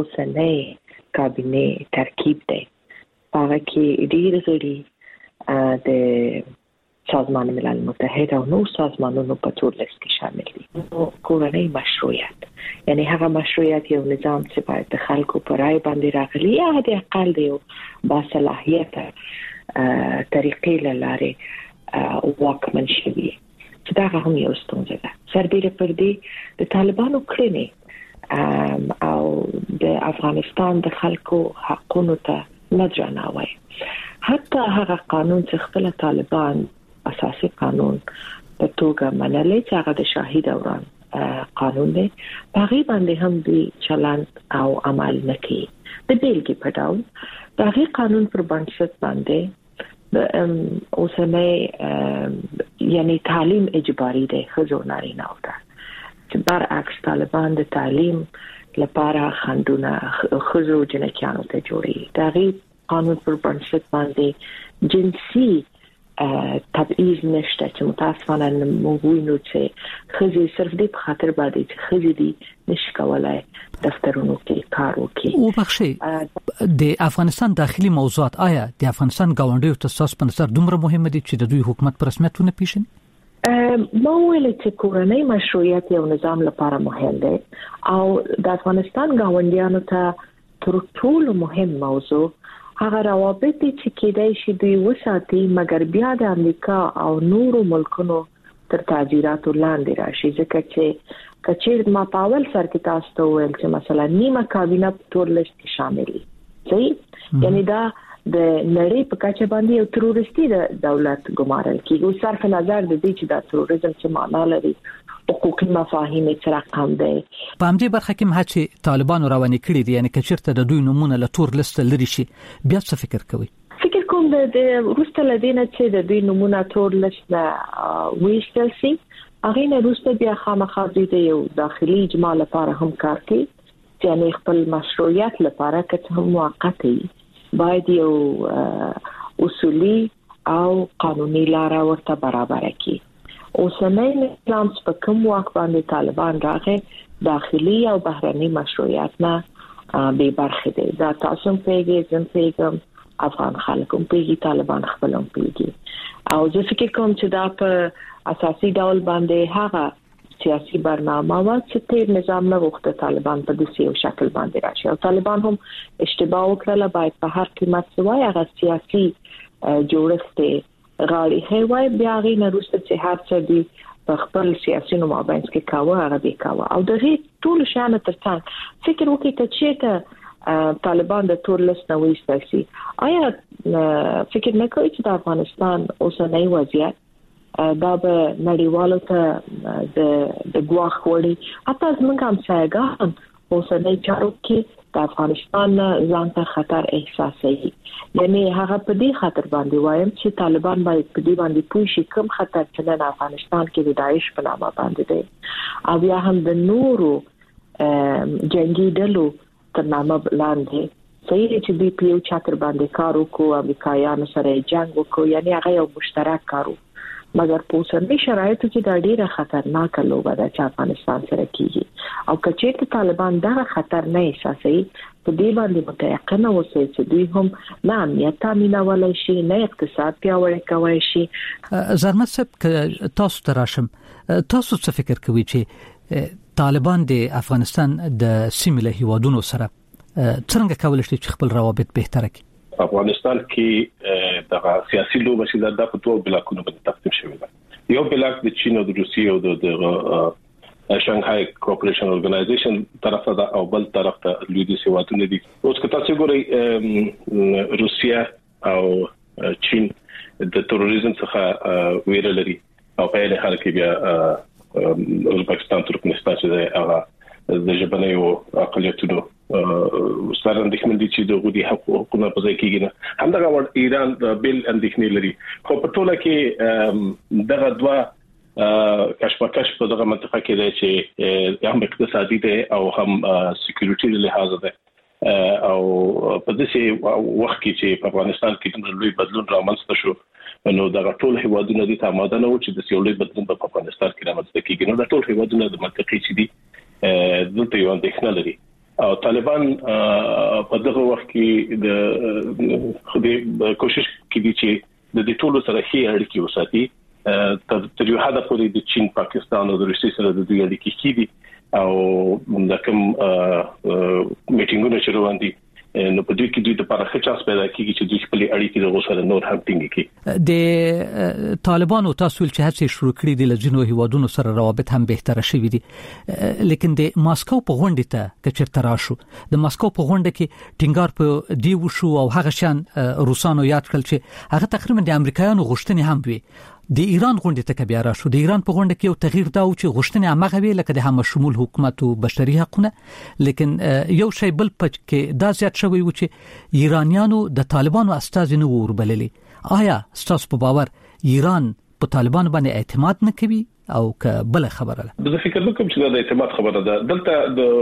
اوسنۍ کابینې ترکیب دی. هغه کې ډېر غړي د سازمان ملل متحد او نور سازمانونو په ټولګه کې شامل دي. نو کورنۍ مشروعیت، یعنی هغه مشروعیت یو نظام چې باید د خلکو پر رای باندې راغلي یا د اقل دی با صلاحیت طریقې لاره واکمن شوي، چې دا هم یو ستونزه ده. سربېره پر دې د طالبانو کړنې او د افغانستان د خلکو حقونو ته نه درناوی. حتی هغه قانون چې خپل طالبان اساسي قانون په توګه منلې چې هغه د شاهي دوران قانون دی، هغه باندې هم دی چلند او عمل نه کوي. د بیلګې په ډول د هغه قانون پر بنسټ باندې د اوسنۍ یعنی تعلیم اجباري دی خزو نارینه او ده، چې برعکس طالبان د تعلیم لپاره خندونه خزو جنکیانو ته جوړي. د هغه قانون پر بنسټ باندې جنسي تبعیض نشته، چې متاسفانه موږ وینو چې خزي صرف دې په خاطر باندې چې خزي دي نشي کولای دفترونو کې کار وکړي. او بخښي د افغانستان داخلي موضوعات آیا د افغانستان ګاونډیو ته تاسو په نظر دومره مهمه دي چې د دوی حکومت پر رسمیت ونه پیژني؟ ما ویل چې کورنۍ مشروعیت یو نظام لپاره مهم دی او د افغانستان گاونډیانو ته تر ټولو مهم موضوع هغه روابط چې کېدای شي دوی وساتي مګر بیا د امریکا او نورو ملکونو تر تاجیراتو لاندې راشي ځکه چې کچیر ما پاول سر کې تاسو ته ویل چې مثلا نیمه کابینه ټول لست کې شامل دي صحیح یعنی دا د نړۍ په کچه باندې یو تروریستي د دولت ګمارل کیږي صرف نظر د دې چې دا تروریزم څه معنا لري حقوقي مفاهیم یې رقم دی په همدې برخه کې هڅه طالبان روانې کړې دي یعنی کچیرته د دوی نمونه له تور لیست لري شي بیا څه فکر کوي فکر کوم د روسته لدینه چې د دوی نمونه تور لیست نه ویشتل شي هغه نه روسته بیا خامخا د یو داخلي اجماع لپاره هم کار کوي یعنی خپل مشروعیت لپاره که هم موقتی باید یو اصولي او قانوني لار ورته برابر کړي اوسنۍ نظام په کوم واک باندې طالبان راغی داخلي او بهرني مشروعیت نه به برخه دي دا تاسو پیږي زم پیږم افغان خلکو پیږي طالبان خپلوم پیږي او زه فکر کوم چې دا په اساسي ډول باندې هغه سیاسي برنامه و چې تیر نظام نه غوښته طالبان په داسې یو شکل باندې راشي او طالبان هم اشتباه وکړه باید په هر قیمت سوای هغه سیاسي جوړښت غاړي هوای بیا غي نه روسته چې هر څه دی په خپل سیاسي نومابینس کې کاوه هغه دی کاوه او دغه ټول شان ترڅنګ فکر وکړي چې ته طالبان د تور لیست نه وایستل شي آیا فکر نه کوي چې د افغانستان اوسنۍ وضعیت دا به نړیوالو ته د د ګواښ وړي حتی زموږ هم سایګان اوسنۍ چارو کې د افغانستان ځان ته خطر احساسوي یعنی هغه په دې خاطر باندې وایم چې طالبان باید په دې باندې پوه شي کوم خطر چې د افغانستان کې د داعش په نامه باندې دی او بیا هم د نورو جنگي ډلو تر نامه لاندې صحیح چې دوی په یو چتر باندې کار وکړو امریکایانو سره جنگ وکړو یعنی هغه یو مشترک کارو مګر په اوسنۍ شرایطو کې دا ډیره خطرناکه لوبه ده چې افغانستان سره کیږي او کچېرته طالبان دا خطر نه احساسوي په دې باندې متيقن اوسئ چې دوی هم نه امنیت تامینولای شي نه اقتصاد پیاوړی کوي شي زرمت صاحب تاسو تراشم تاسو څه فکر کوئ چې طالبان د افغانستان د سیمې له هیوادونو سره څنګه کولای شي چې خپل روابط بهتر کړي افغانستان کې د سیاسي لوبه چې د په توګه بلاکونو باندې تقسیم شوی دی یو بلاک د چین او د روسیې او د شانګهای کوپریشن اورګنایزیشن طرف ته او بل طرف ته لویدیځ هیوادونه دي اوس که تاسو ګورئ روسیا او چین د تروریزم څخه ویره لري او په اړه حال کې بیا ازبکستان ترکمنستان چې هغه د ژبنیو اقلیتونو سره اندېښمن دي چې د غوډي حقوقونه په ځای کې نه همدغه ور ایران بل اندېښنې لري خو په ټوله کې دغه دوا کشمکش په دغه منطقه کې دی چې هم اقتصادي دی او هم سکیورټي له لحاظه دی او په دې وخت کې چې په افغانستان کې د لوی بدلون رامنځته شو نو دا ټول هیوادونه دي ته آماده نه و چې د سیولې بدلون په افغانستان کې رامنځته کیږي نو دا ټول هیوادونه د منطقې چې دي دلته یو اندېښنه لري او طالبان په دغه وخت کې د خدای کوشش کوي چې د دې ټولو سره هي اړیکې وساتي تر یو حد پورې د چین پاکستان او د روسیې سره د دوی اړیکې کیدي او د کوم میټینګونه چې روان دي نو په دې کې دوی د لپاره ښه چانس پیدا کیږي چې دوی خپل اړیکې د غوسره نور هم ټینګ کړي د طالبانو تاسو چې هڅه شروع کړې دي لږنو هیوادونو سره روابط هم بهتره شوي دي لیکن د ماسکو په غونډه ته کچرته راشو د ماسکو په غونډه کې ټینګار په دی وشو او هغه شان روسانو یاد کړل چې هغه تقریبا د امریکایانو غوښتنې هم وي د ایران غونډه ته بیا راشو د ایران په غونډه کې یو تغییر دا و چې غوښتنې هغه وی لکه د هم شمول حکومت او بشري حقوقونه لیکن یو شی بل پچ کې دا زیات شوی و چې ایرانیانو د طالبانو استازي نه وربللي آیا ستاسو په باور ایران په طالبانو باندې اعتماد نه کوي او که بل خبره ده زه فکر وکم چې د اعتماد خبره ده دلته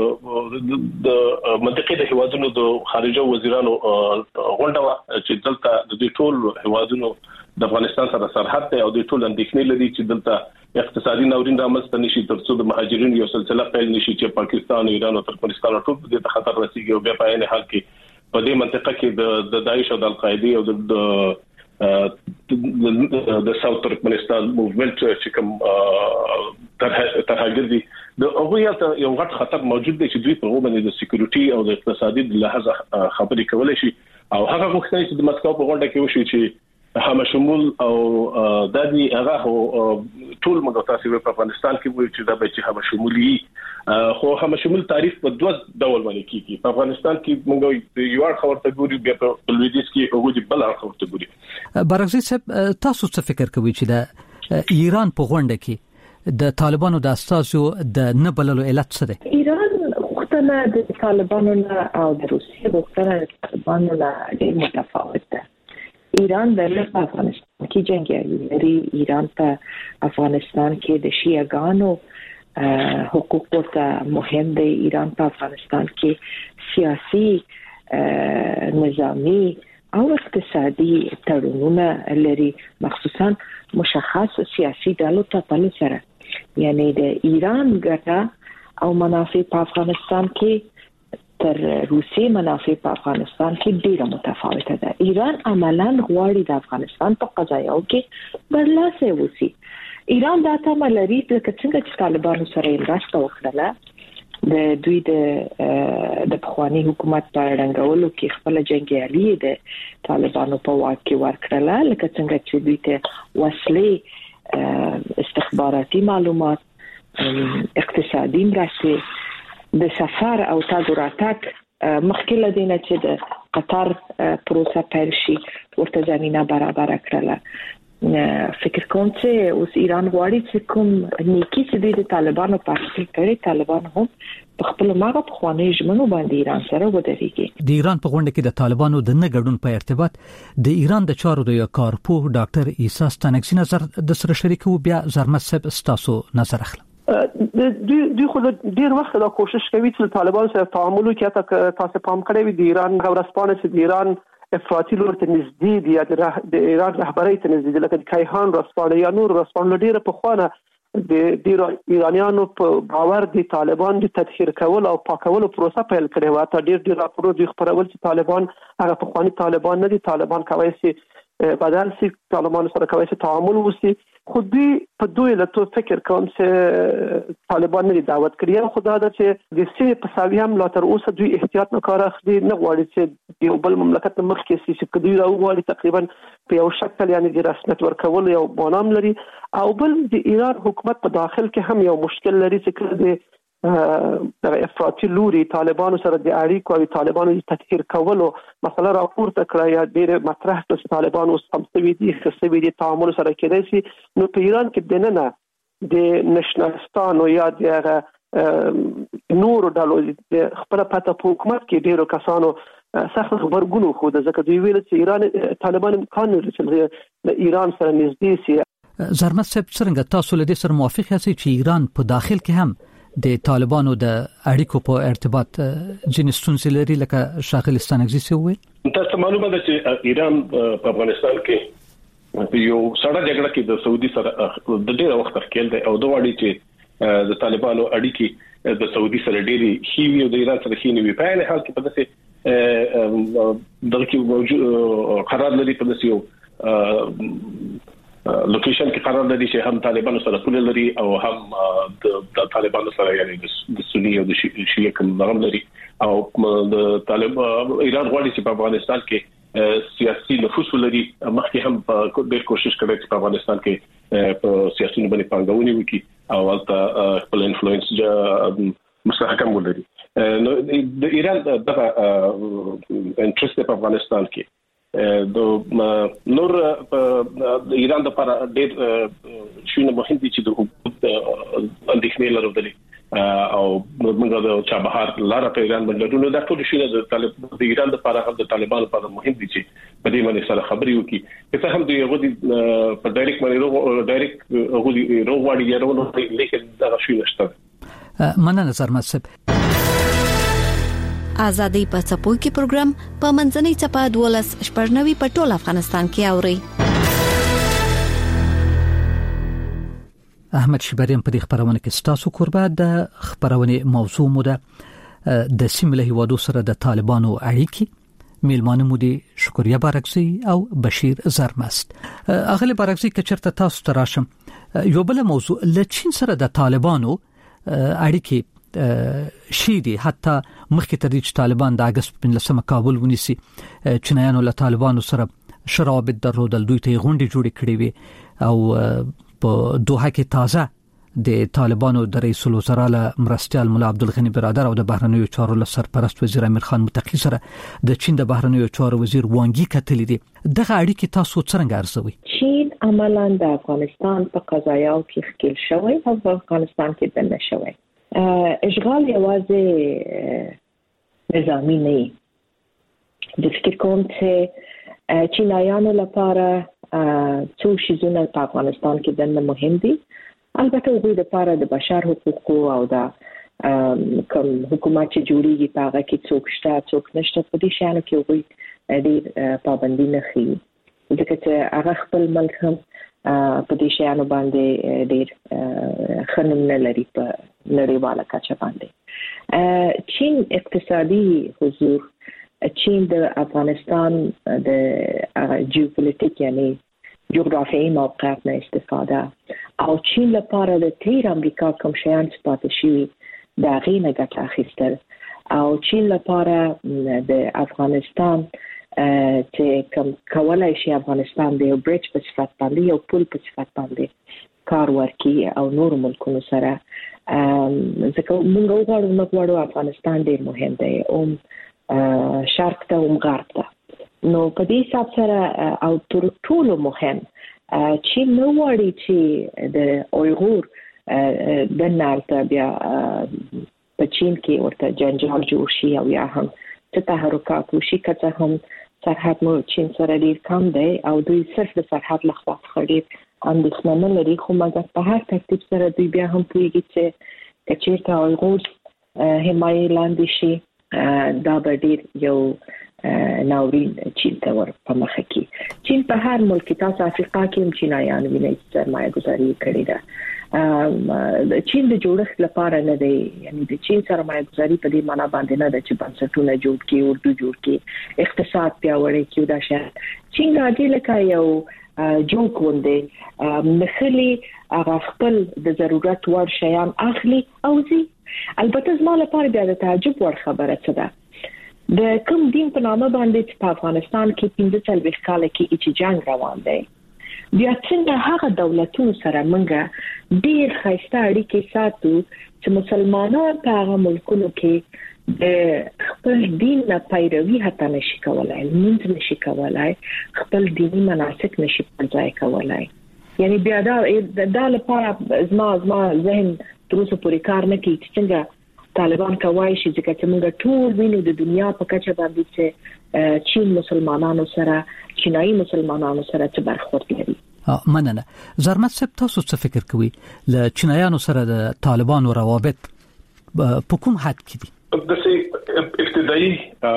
د د منطقې د هیوادونو د خارجه وزیرانو غونډه چې دلته د دې ټول هیوادونو د افغانستان سره سرحد ته او د ټول اندېښنې لري چې دلته اقتصادي ناورین رامنځته نشي ترڅو د مهاجرینو یو سلسله پیل نشي چې پاکستان ایران او ترکمنستان ټول د دې خطر رسیدي او بیا په عین حال کې په دې منطقه کې د داعش او د القاعده او د د ساوث ترکمنستان موومنت چې کوم تر تر هغه دي د هغه یو غټ خطر موجود دی چې دوی په غوښنه د سکیورټي او د اقتصادي لحاظه خبرې کولای شي او هغه غوښتنه چې د مسکو په غونډه کې وشي چې هم شمول او د دې هغه ټول موږ تاسو په افغانستان کې وایي چې دا به چې هم شمولي خو هم شمول تعریف په دوه ډول باندې کیږي په افغانستان کې موږ یو اړ خبرته ګوري بیا په لویدیس کې هغه د بل اړ خبرته ګوري برعکس تاسو څه فکر کوئ چې د ایران په غونډه کې د طالبانو د اساسو د نه بللو علت څه دی؟ ایران غوښتنه د طالبانو او د روسیې غوښتنه د طالبانو ډېر متفاوت ده. ایران د افغانستان کې جنگي لري. ایران په افغانستان کې د شیعاګانو حقوق ورته مهم دی. ایران په افغانستان کې سیاسي نظامی او اقتصادي تړونونه لري، مخصوصا مشخص سیاسي ډلو ته په سره، یعنی د ایران ګټه او منافع په افغانستان کې تر روسي منافع په افغانستان کې ډیره متفاوته ده. ایران عملاً غواړي د افغانستان په قضایاو کې برلاسه وسی. ایران دا ته ملري چې څنګه چې طالبانو سره مرسته وکړه د دوی د د پخوانی حکومت په رنګولو کې خپل جنگیالي د طالبانو په واک کې ورکړه، لکه څنګه چې دوی ته وسلې، استخباراتي معلومات، اقتصادي مرستې، د سفر او تګ راتګ مخکې لدینه چې د قطر پروسه پیل شي ورته زمينه برابر کړله. فکر کوم چې اوس ایران غواړي چې کوم نیکی چې د طالبانو په خپل کړي، طالبان هم په خپل ماغه په خواني ژمنو باندې ایران سره ودرېږي. د ایران په غونډه کې د طالبانو د نه ګډون په ارتباط د ایران د چارو د یو کارپوه ډاکټر عیسی ستانکزی نظر د سره شریکو. بیا زرمت صاحب ستاسو نظر اخلم. د دوی خو ډیر وخت دا کوشش کوي چې طالبان سره تعامل وکړي. تاسو پام کړئ وي د ایران غورسپانه چې د ایران افراطي لور ته نږدې دي یا د ایران رهبرۍ ته نږدې دي، لکه د کایهان رسپانه یا نور رسپانه ډیره په خوانه د ډیر ایرانیانو په باور د طالبان د تطهیر کول او پاکولو پروسه پیل کړې و. تا ډیر ډیر راپورونه دوی خبرول چې طالبان هغه په خواني طالبان نه دي، طالبان کوي چې بدل سي طالبان سره کوي چې تعامل وسی. خو دوی په دوی له تو فکر کوم چې طالبان نه دعوت کړی، خو دا چې د سیمې په ساوی هم لا تر اوسه دوی احتیاط نه کار اخلي، نه غواړي چې یو بل مملکت مخ کې سي چې دوی راوړي تقریبا په یو شکل یعنی د رسمیت ورکول یو بانام لري. او بل د ایران حکومت په داخل کې هم یو مشکل لري چې کله د د افراطي لوري طالبانو سره د اړیکو او طالبانو د تطهیر کولو مسله راپورته کړه یا ډېر مطرح کړه طالبانو سمسوي دي خصوصي دي تعامل سره کېدای شي. نو په ایران کې د نننه د نشنلستانو یا د نور ډلو خپل پته په حکومت کې ډیرو کسانو سخت خبرګونو خو د ځکه دوی ویل چې ایران طالبان امکان لري چې د ایران سره نږدې شي. زرمت صاحب څنګه تاسو له دې سره موافق یاست چې ایران په داخل کې هم د طالبانو د اړیکو په ارتباط ځینې ستونزې لري لکه شاغل ستانکزی سوې؟ تاسو معلومه ده چې ایران په افغانستان کې په یو سړه جګړه کې د سعودي سره د ډېر وخت ښکېل دی او دوه وړي چې د طالبانو اړیکې د سعودي سره ډېری هیوی او د ایران سره هیوی په اړه حال کې په داسې دغه کې موجود قرار لري په داسې یو لوکیشن کې قرار لري چې هم طالبانو سره پول لري او هم د طالبانو سره یعنی د سنی او د شیعه کوم نظام لري او د طالب ایران غواړي چې په افغانستان کې سیاسي نفوذ ولري. مخکې هم ډېر کوشش کړی چې په افغانستان کې په سیاسي باندې پانګونې وکړي او ولته خپل انفلوئنس مستحکم ولري. نو د ایران دغه انټرست په افغانستان کې د نور د ایران د پر ډېر شونه مهم دي چې د حکومت اندېښنې لري او موږ د چابهار لار په ایران باندې نو دا ټول شونه د طالب د ایران د پر د طالبانو لپاره مهم دي چې په دې باندې سره خبري وکړي. که هم دوی غوډي په ډایرکټ باندې ډایرکټ غوډي روغواړي یا ورو لیکل دا شونه شته. مننه زرمت صاحب. آزادۍ په څپو کې پروګرام په منځنۍ چپه دولس شپږنوي په ټول افغانستان کې اوري. احمد شبریم په دې خبرونه کې ستاسو قربا د خبرونه موضوع مو ده د سیمه هیوادو سره د طالبانو اړیکې میلمانه مو دي شکریا بارکزی او بشیر زرمست. اغلی بارکزی که چرته تاسو تراشم یو بل موضوع لچین سره د طالبانو اړیکې شي دي حتی مخکې تر دې چې طالبان د اگست په لسمه کابل ونیسي چینایانو له طالبانو سره شرابت درلودل دوی ته غونډې جوړې کړې وي او په دوحه کې تازه د طالبانو د رئیس الوزرا له مرستیال مولا عبدالغنی برادر او د بهرنیو چارو له سرپرست وزیر امیر خان متقی سره د چین د بهرنیو چارو وزیر وانګی کتل دي. دغه اړیکې تاسو څنګه ارزوي؟ چین عملاً د افغانستان په قضایاو کې ښکیل شوی او په افغانستان کې دننه شوی. اشغال یوازې نظامی نه د فکر کوم چې چینایانو لپاره څو شیزونه په افغانستان کې دننه مهم دي. البته دوی د لپاره د بشر حقوقو او د کوم حکومت چې جوړیږي په هغه کې څوک شته څوک نشته په دې شانو کې دوی ډېر پابندي نه خي ځکه چې هغه خپل ملک هم په دې شانو باندې ډېر خنم نه لري په نړیواله کچه باندې. چین اقتصادي حضور چین د افغانستان د جیوپولیټیک یعنی جغرافیایي موقعیت نه استفاده او چین لپاره د تیر امریکا کوم شیان پاتې شوي د هغې نه ګټه اخیستل او چین لپاره د افغانستان چې کوم کولای شي افغانستان د یو برج په صفت باندې یو پل په صفت باندې کار ورکړي او نور ملکونو سره ځکه موږ وغواړو موږ وغواړو افغانستان ډېر مهم دی او شرق ته او غرب ته. نو په دې حساب سره او تر ټولو مهم چې نو وړي چې د اویغور د نارته بیا په چین کې ورته جنجال جوړ شي او یا هم څه تحرکات وشي که هم سرحد مو چین سره ډیر کم دی او دوی صرف د سرحد لخوا خړې اندېښنه نه لري خو مګر په هر ترتیب سره دوی بیا هم پوهیږي چې کچېرته اویغور حمایې لاندې شي دا به ډیر یو ناورین چین ته ور په مخه کې. چین په هر ملک تاسو افریقا کې هم چینایان ویني چې سرمایه گذاري کړې ده. چین د جوړښت لپاره نه دی یعنی د چین سرمایه گذاري په دې معنی باندې نه ده چې بنسټونه جوړ کړي اردو جوړ کړي اقتصاد پیاوړی کړي دا شی چین راځي لکه یو جوک وندي مثلی هغه خپل د ضرورت وړ شیان اخلي او زی. البته زما لپاره بیا د تعجب وړ خبره څه ده د کوم دین په نامه باندې چې په افغانستان کې پنځه څلوېښت کاله کې چې جنگ روان دی بیا څنګه هغه دولتونو سره موږ ډېر ښایسته اړیکې ساتو چې مسلمانان په هغه ملکونو کې د خپل دین نه پیروي حتی نشي کولای لمونځ نشي کولای خپل دیني مناسک نشي پرځای کولای. یعنی بیا دا د لپاره زما زما ذهن تر اوسه پورې کار نه کوي چې څنګه طالبان کوي چې ځکه چې موږ ټول وینو د دنیا په کچه باندې چې چین مسلمانانو سره چینایي مسلمانانو سره څه برخورد لري. مننه. زرمت صاحب تاسو څه فکر کوئ ل چینایانو سره د طالبانو روابط په کوم حد کې دي؟ د سي ابتدایي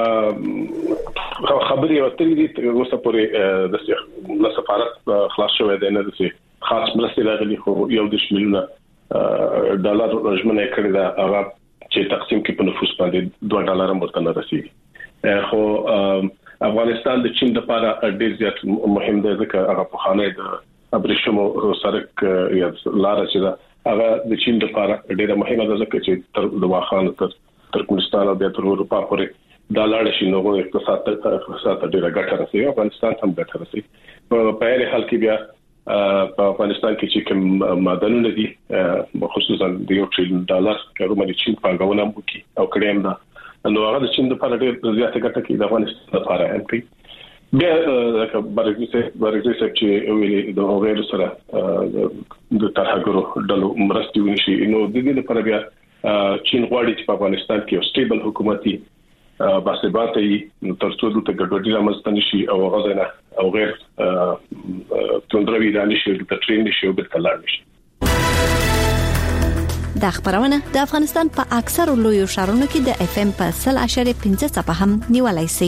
خبري ورته دي اوسه پورې د سي سفارت خلاص شوی دی نه د سي خاص مرستې راغلي خو یو د شمیلونه ډالر رجمنه کړی دا هغه چې تقسیم کې په نفوس باندې دوه ډالر مرتنه رسیدي خو افغانستان د چین لپاره ډېر زیات مهم دی ځکه هغه په خانه د ابریشمو سرک یا لار چې هغه د چین لپاره ډېر مهمه ده ځکه چې تر د واخان تر ترکمنستان او د اروپا پورې د لاړ شي نو اقتصاد اقتصاد ډېر ګټه رسوي افغانستان هم ګټه رسوي په هر حال کې بیا په افغانستان کې چې کوم معدنونه دي خصوصا د یو ټریلیون ډالر کارو باندې چین پانګونه وکړي او کړم دا نو هغه د چین لپاره ډېر زیات ګټه کوي د افغانستان لپاره هم کوي. بیا لکه برګیسه برګیسه چې ویلي د غیر سره د ترهګرو ډلو مرستې ونشي نو د دې لپاره بیا چین غواړي چې په افغانستان کې یو سټیبل حکومتي باثباتي ترڅو د ګډوډۍ رامنځته نشي او غزنه او غیر توندروي د نشي د ټرین نشي او د کلار نشي. د خبرونه د افغانستان په اکثر لویو ښارونو کې د اف ام په صل اشاره پنځه صفه هم نیولای شي.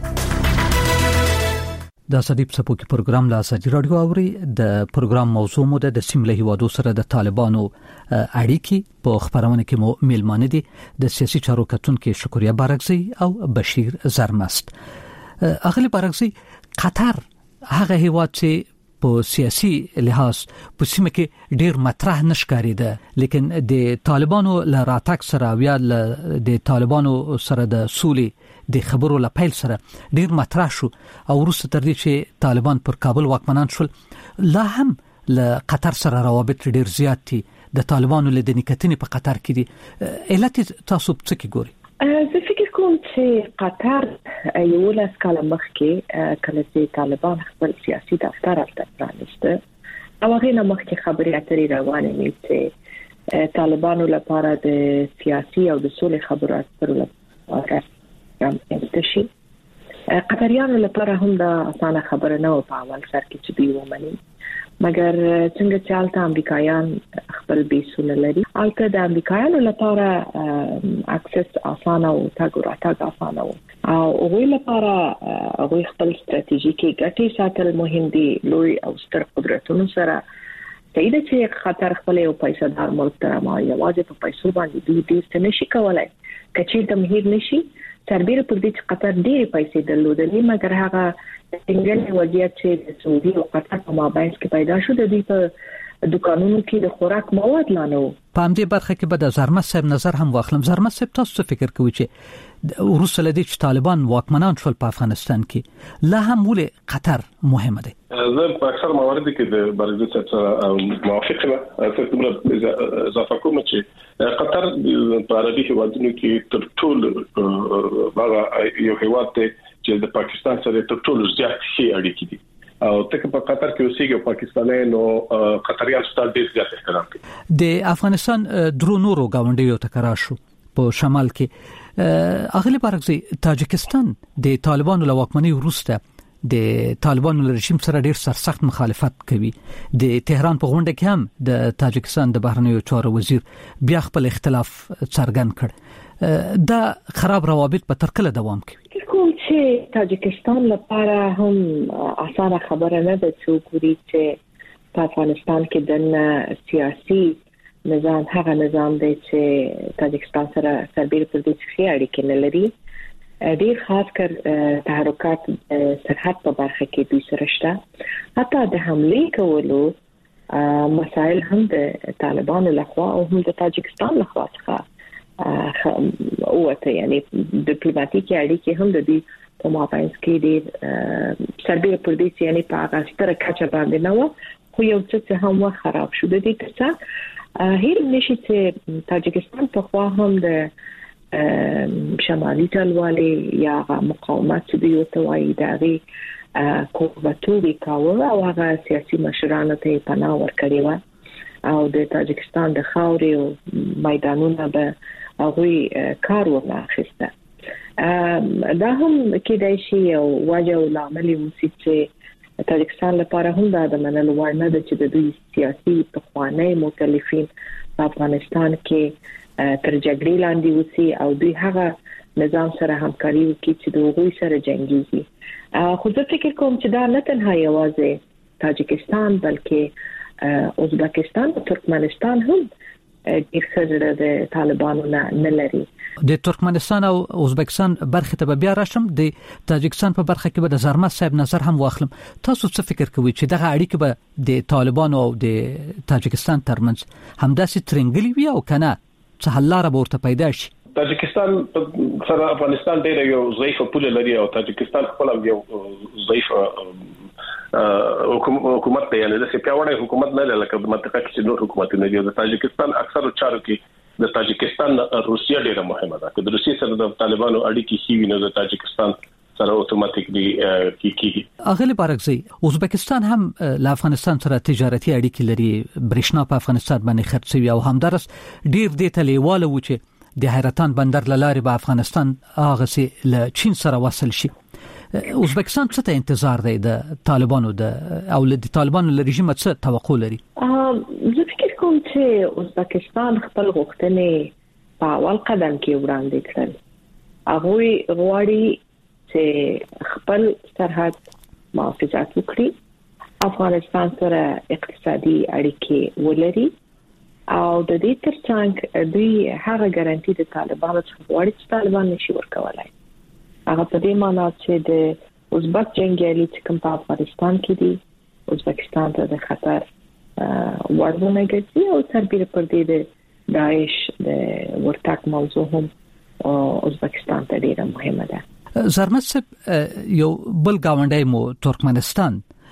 د صدیب سپوکی پروګرام لا ساجي رادیو اوري د پروګرام موضوع مو د سیمله هیوادو سره د طالبانو اړیکې په خبرونه کې مو میلمانه دي د سیاسي چارو کتون کې شکریا بارکزی او بشیر زرمست. اغلی بارکسي قطر هغه هیواد چې په سیاسي لحاظ په سیمه کې ډیر مطرح نشکاریده لیکن د طالبانو له راتګ سره یا د طالبانو سره د سولې د خبرو له پیل سره ډیر مطرح شو او وروسته تر دې چې طالبان پر کابل واکمنان شول لا هم له قطر سره روابط ډیر زیات دي د طالبانو له د نکتنې په قطر کې دي علت تاسو څه کې ګوري؟ زه فکر کوم چې قطر یو لاس کاله مخکې کله چې طالبان خپل سیاسي دفتر هلته پرانیسته او هغه نه مخکې خبرې اترې روانې وې چې طالبانو لپاره د سیاسي او د سولې خبرو اترو لپاره هم شي قطریانو لپاره هم دا اسانه خبره نه و په اول سر کې چې دوی ومني مګر څنګه چې حالت امریکایان خپل بیسونه لري حالت د امریکایانو لپاره اکسس اسانه او تاګ راتګ اسانه او هغوی لپاره هغوی خپل ستراتیژیکي ګټې ساتل مهم دي لوی او ستر قدرتونو سره صحیح ده چې خطر خپل یو پیسې دار ملک تر ما یوازې په پیسو باندې دوی دې نشي کولای کچې د مهیر نشي سربېره پر دې چې قطر ډېرې پیسې درلودلې مګر هغه څنګه وضعیت چې د سعودي او قطر په مابین کې پیدا شو د دې په دکانونو کې د خوراک مواد لانو په همدې برخه کې به د زرمت صاحب نظر هم واخلم. زرمت صاحب تاسو څه فکر کوئ چې وروسته له دې چې طالبان واکمنان شول په افغانستان کې لا هم ولې قطر مهمه ده؟ زه په اکثر موارد کې د بارزه سره موافق یم. تر څو اضافه کوم چې قطر په عربي هیوادونو کې تر ټولو هغه یو هیواد دی چې د پاکستان سره تر ټولو زیات ښې اړیکې دي او ته په قطر کې اوسېږي پاکستاني نو قطریان ستاسو ډېر زیات احترام کوي. د افغانستان درو نورو گاونډیو ته قرار شو په شمال کې اغلی بارکزي تاجکستان د طالبانو له واکمنۍ وروسته د طالبانو له رژیم سره ډېر سرسخت مخالفت کوي. د تهران په غونډه کې هم د تاجکستان د بهرنیو چارو وزیر بیا خپل اختلاف څرګند کړ. دا خراب روابط به تر کله دوام کوي؟ کوم چې تاجکستان لپاره هم اسانه خبره نه ده چې وګوري چې په افغانستان کې د سیاسي نظام هغه نظام دی چې تاجکستان سره سربېره پر دې چې اړیکې نه لري ډېر خاص کر تحرکات سرحد په برخه کې دوی سره شته حتی د حمله کولو مسائل هم د طالبانو لخوا او هم د تاجکستان لخوا څخه اوته یعنی ډیپلوماټیکي اړیکې هم د دې په مابین کې دي سربېره پر دې چې یعنی په هغه ستره کچه باندې نه و خو یو څه هم خراب شو. د دې ترڅنګ هیر نشي چې تاجکستان په خوا هم د شمالي ټلوالي یا مقاومت د یو توای دغه کوباتوري کاوه او هغه سیاسي مشرانو ته پناه ورکړی و او د تاجکستان د خاوري او میدانونو به هغه کار ونه اخیسته. دا هم کېدای شي او وجه او عملي وسی چې تاجکستان لپاره هم دا د منلو وړ نه ده چې د دوی سیاسي پخوانی مؤلفین په افغانستان کې تر جګړې لاندې وسی او دوی هغه نظام سره همکاري وکړي چې د هغوی سره جنگيږي. خو زه فکر کوم چې دا نه تنها یوازې تاجکستان بلکې ازبکستان او ترکمنستان هم د خزر د طالبانو نه لري. د ترکمنستان او ازبکستان برخه ته بیا راشم. د تاجکستان په برخه کې به د زرمت صاحب نظر هم واخلم. تاسو څه فکر کوئ چې دغه اړیکه به د طالبانو او د تاجکستان ترمنځ همداسې ترنګلی وي او کنه څه حل لاره به ورته پیدا شي؟ تاجکستان سره افغانستان ډېر یو ضعیف پوله لري او تاجکستان خپل یو ضعیف حکومت دی یعنی د سپیاوړې حکومت نه لکه د منطقه کې نور حکومتونه دي. د تاجکستان اکثر چارو کې د تاجکستان روسیا ډېره مهمه ده. د روسیې سره د طالبانو اړیکې شي ویني د تاجکستان سره اتوماتیکلی کیږي. اغلی بارکزي ازبکستان هم له افغانستان سره تجارتي اړیکې لري. برېښنا په افغانستان باندې خرڅوي او همدارس ډېر دې ته لیواله و چې د حیرتان بندر لارې به افغانستان هغه سي له چین سره وصل شي. ازبکستان څه ته انتظار دی د طالبانو د او د طالبانو له رژیم څخه توقع لري؟ زه فکر کوم چې ازبکستان خپل غوښتنې په اول قدم کې وړاندې کړل. هغه غواړي چې خپل سرحد محافظت وکړي، افغانستان سره اقتصادي اړیکې ولري او د دې ترڅنګ دوی هغه ګارانټي د طالبانو څخه غواړي چې طالبان نشي ورکولای. هغه په دې معنی چې د ازبک جنگیالي چې کوم په افغانستان کې دي ازبکستان ته د خطر ورونه کوي او تربیه پر دې د داعش د ورتاک موضوع هم ازبکستان ته ډیره مهمه ده. زرمت صاحب یو بل گاونډی مو ترکمنستان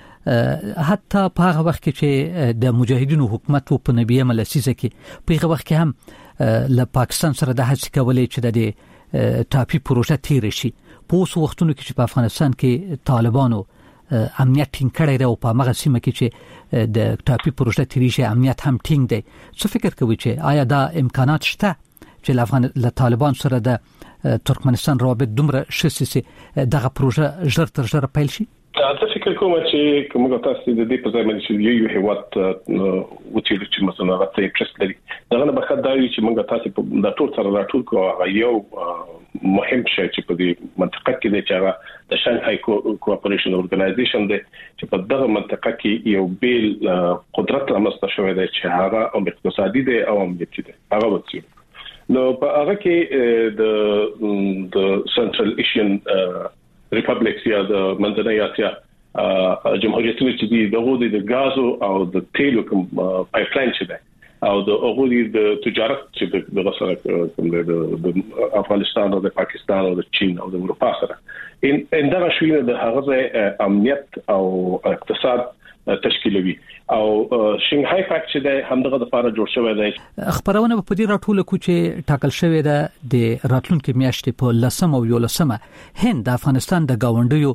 حتی په هغه وخت کې چې د مجاهدینو حکومت په نبیه ملسیزه کې په هغه وخت کې هم له پاکستان سره د هڅې کولې چې د ټاپي پروژه تیر شي په اوس وختونو کې چې په افغانستان کې طالبانو امنیت ټینګ کړی دی او په هغه سیمه کې چې د ټاپي پروژه تیر شي امنیت هم ټینګ دی. څه فکر کوي چې آیا دا امکانات شته چې افغان له طالبان سره د ترکمنستان روابط دومره شسي دغه پروژه ژر تر ژره پیل شي؟ تاسو فکر کوم چې کومه تاسو د دې په ځای باندې چې یو هیواد وچیل چې مثلا راته انټرست لري دا نه بخښه دا چې موږ تاسو په د ټول سره راټول کوو یو مهم شی چې په دې منطقه کې د چاره د شانګهای کوآپریشن اورګنایزیشن دی چې په دغه منطقه کې یو بیل قدرت رامنځته شوی دی چې هغه او اقتصادي دی او امنیتي دی هغه وڅ نو په هغه کې د د سنټرل ایشین ریپبلیکس یا د منځنۍ اسیا جمهوریتونه چې دي دغه د غازو او د تیلو کوم پایپ لاین چې ده او د هغه د تجارت چې د غسر کوم د افغانستان او د پاکستان او د چین او د اروپا سره ان ان دا شوی د هغه امنیت او اقتصاد تشکیلوي او شنګهای فاکټ چې د همدغه د لپاره جوړ شوی دی. خبرونه په دې راټول کو چې ټاکل شوی ده د راتلونکو میاشتې په لسم او یولسمه هند د افغانستان د گاونډیو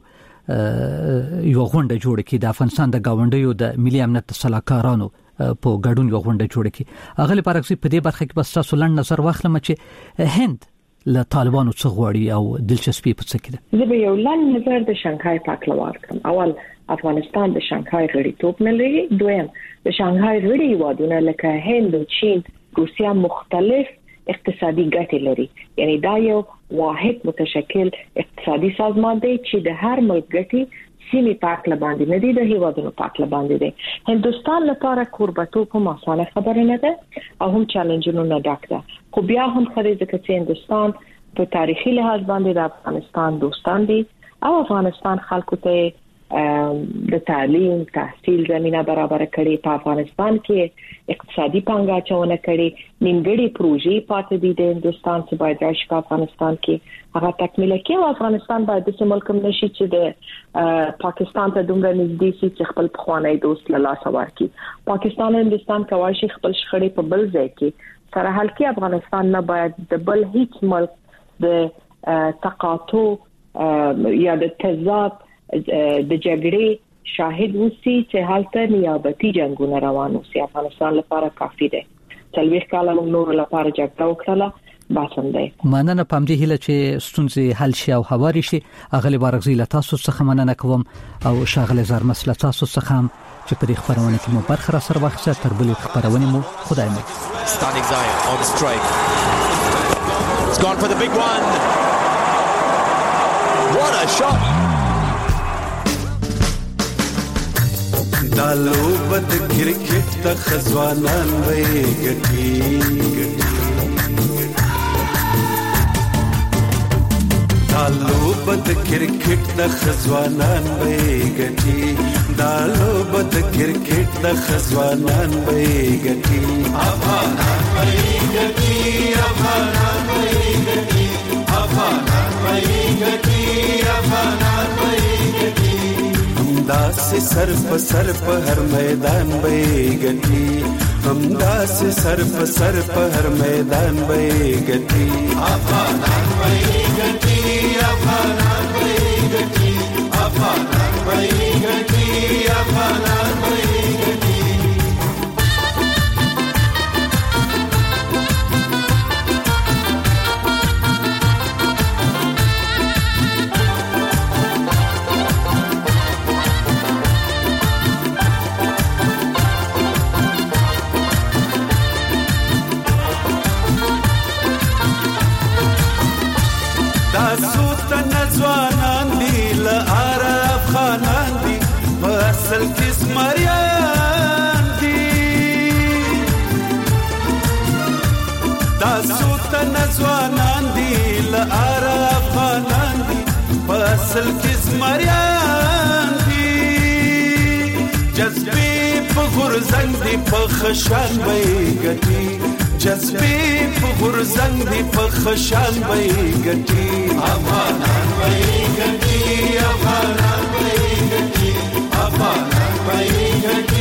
یو غونډه جوړه کړي د افغانستان د گاونډیو د ملي امنیت صلاحکارانو په ګډون یو غونډه جوړه کړي. هغه لپاره چې په دې برخه کې بس تاسو لند نظر واخلم چې هند له طالبانو څخه غواړي او دلچسپي په څه کې ده. زه به یو لند نظر د شنګهای پاک لوار کوم. اول افغانستان د شنګهای غړیتوب نه لري، دویم د شنګهای غړي هیوادونه لکه هند او چین روسیا مختلف اقتصادي ګټې لري، یعنی دا یو واحد متشکل اقتصادي سازمان دی چې د هر ملک ګټې سیمې پاک لباندې نه دي د هیوادونو پاک لباندې دي. هندستان لپاره قربتوب هم اسانه خبره نه ده او هم چیلنجونو نه ډک ده، خو بیا هم خري ځکه چې هندستان په تاریخي لحاظ باندې د افغانستان دوستان دي او افغانستان خلکو ته د تعلیم تحصیل زمينه برابر کړي. په افغانستان کې اقتصادي پانګه چونه کړي، نیمګړي پروژې پاتې دي د هندستان چې باید راشي په افغانستان کې هغه تکمیل کړي او افغانستان باید د ملک نشي چې د پاکستان ته دومره نږدې شي چې خپل پخوانی دوست له لاس ورکړي. پاکستان او هندستان کوي شي خپل شخړې په بل ځای کې سره حل کې. افغانستان نه باید د بل هیڅ ملک د تقاطع یا د تضاد د جګړې شاهد وسی چې حالته نیابتي جنگونه روان وسی. افغانستان لپاره کافي دی. څلويخ کاله موږ نور لپاره جګړه وکړه باسم دی. مننه پام دې هله چې ستونزې حل شي او هواري شي. اغلی بارغزي له تاسو څخه مننه کوم او شاغله زار مسله تاسو څخه هم چې په دې خبرونه کې مو برخه را سره واخیسته. تر بلې خبرونه مو خدای مو. Standing Zion on strike. It's gone for the big one. What a shot. دالو بد کرکټ د خزوانان وې ګټي دالو بد کرکټ د خزوانان وې ګټي دالو بد کرکټ د خزوانان وې ګټي افغانان وې ګټي افغانان وې ګټي افغانان وې ګټي افغانان وې ګټي همدا سے سر په سر په هر میدان به ګټي همدا سے سر په سر په هر میدان به ګټي افغانان به ګټي افغانان به ګټي افغانان به ګټي افغانان به ګټي ځوانان دي لاره افغانان دي اصل کې زمریان دي جذبې په غرزنګ دي په خشان وي ګټي جذبې په غرزنګ دي په خشان وي ګټي افغانان وي ګټي افغانان وي ګټي افغانان وي ګټي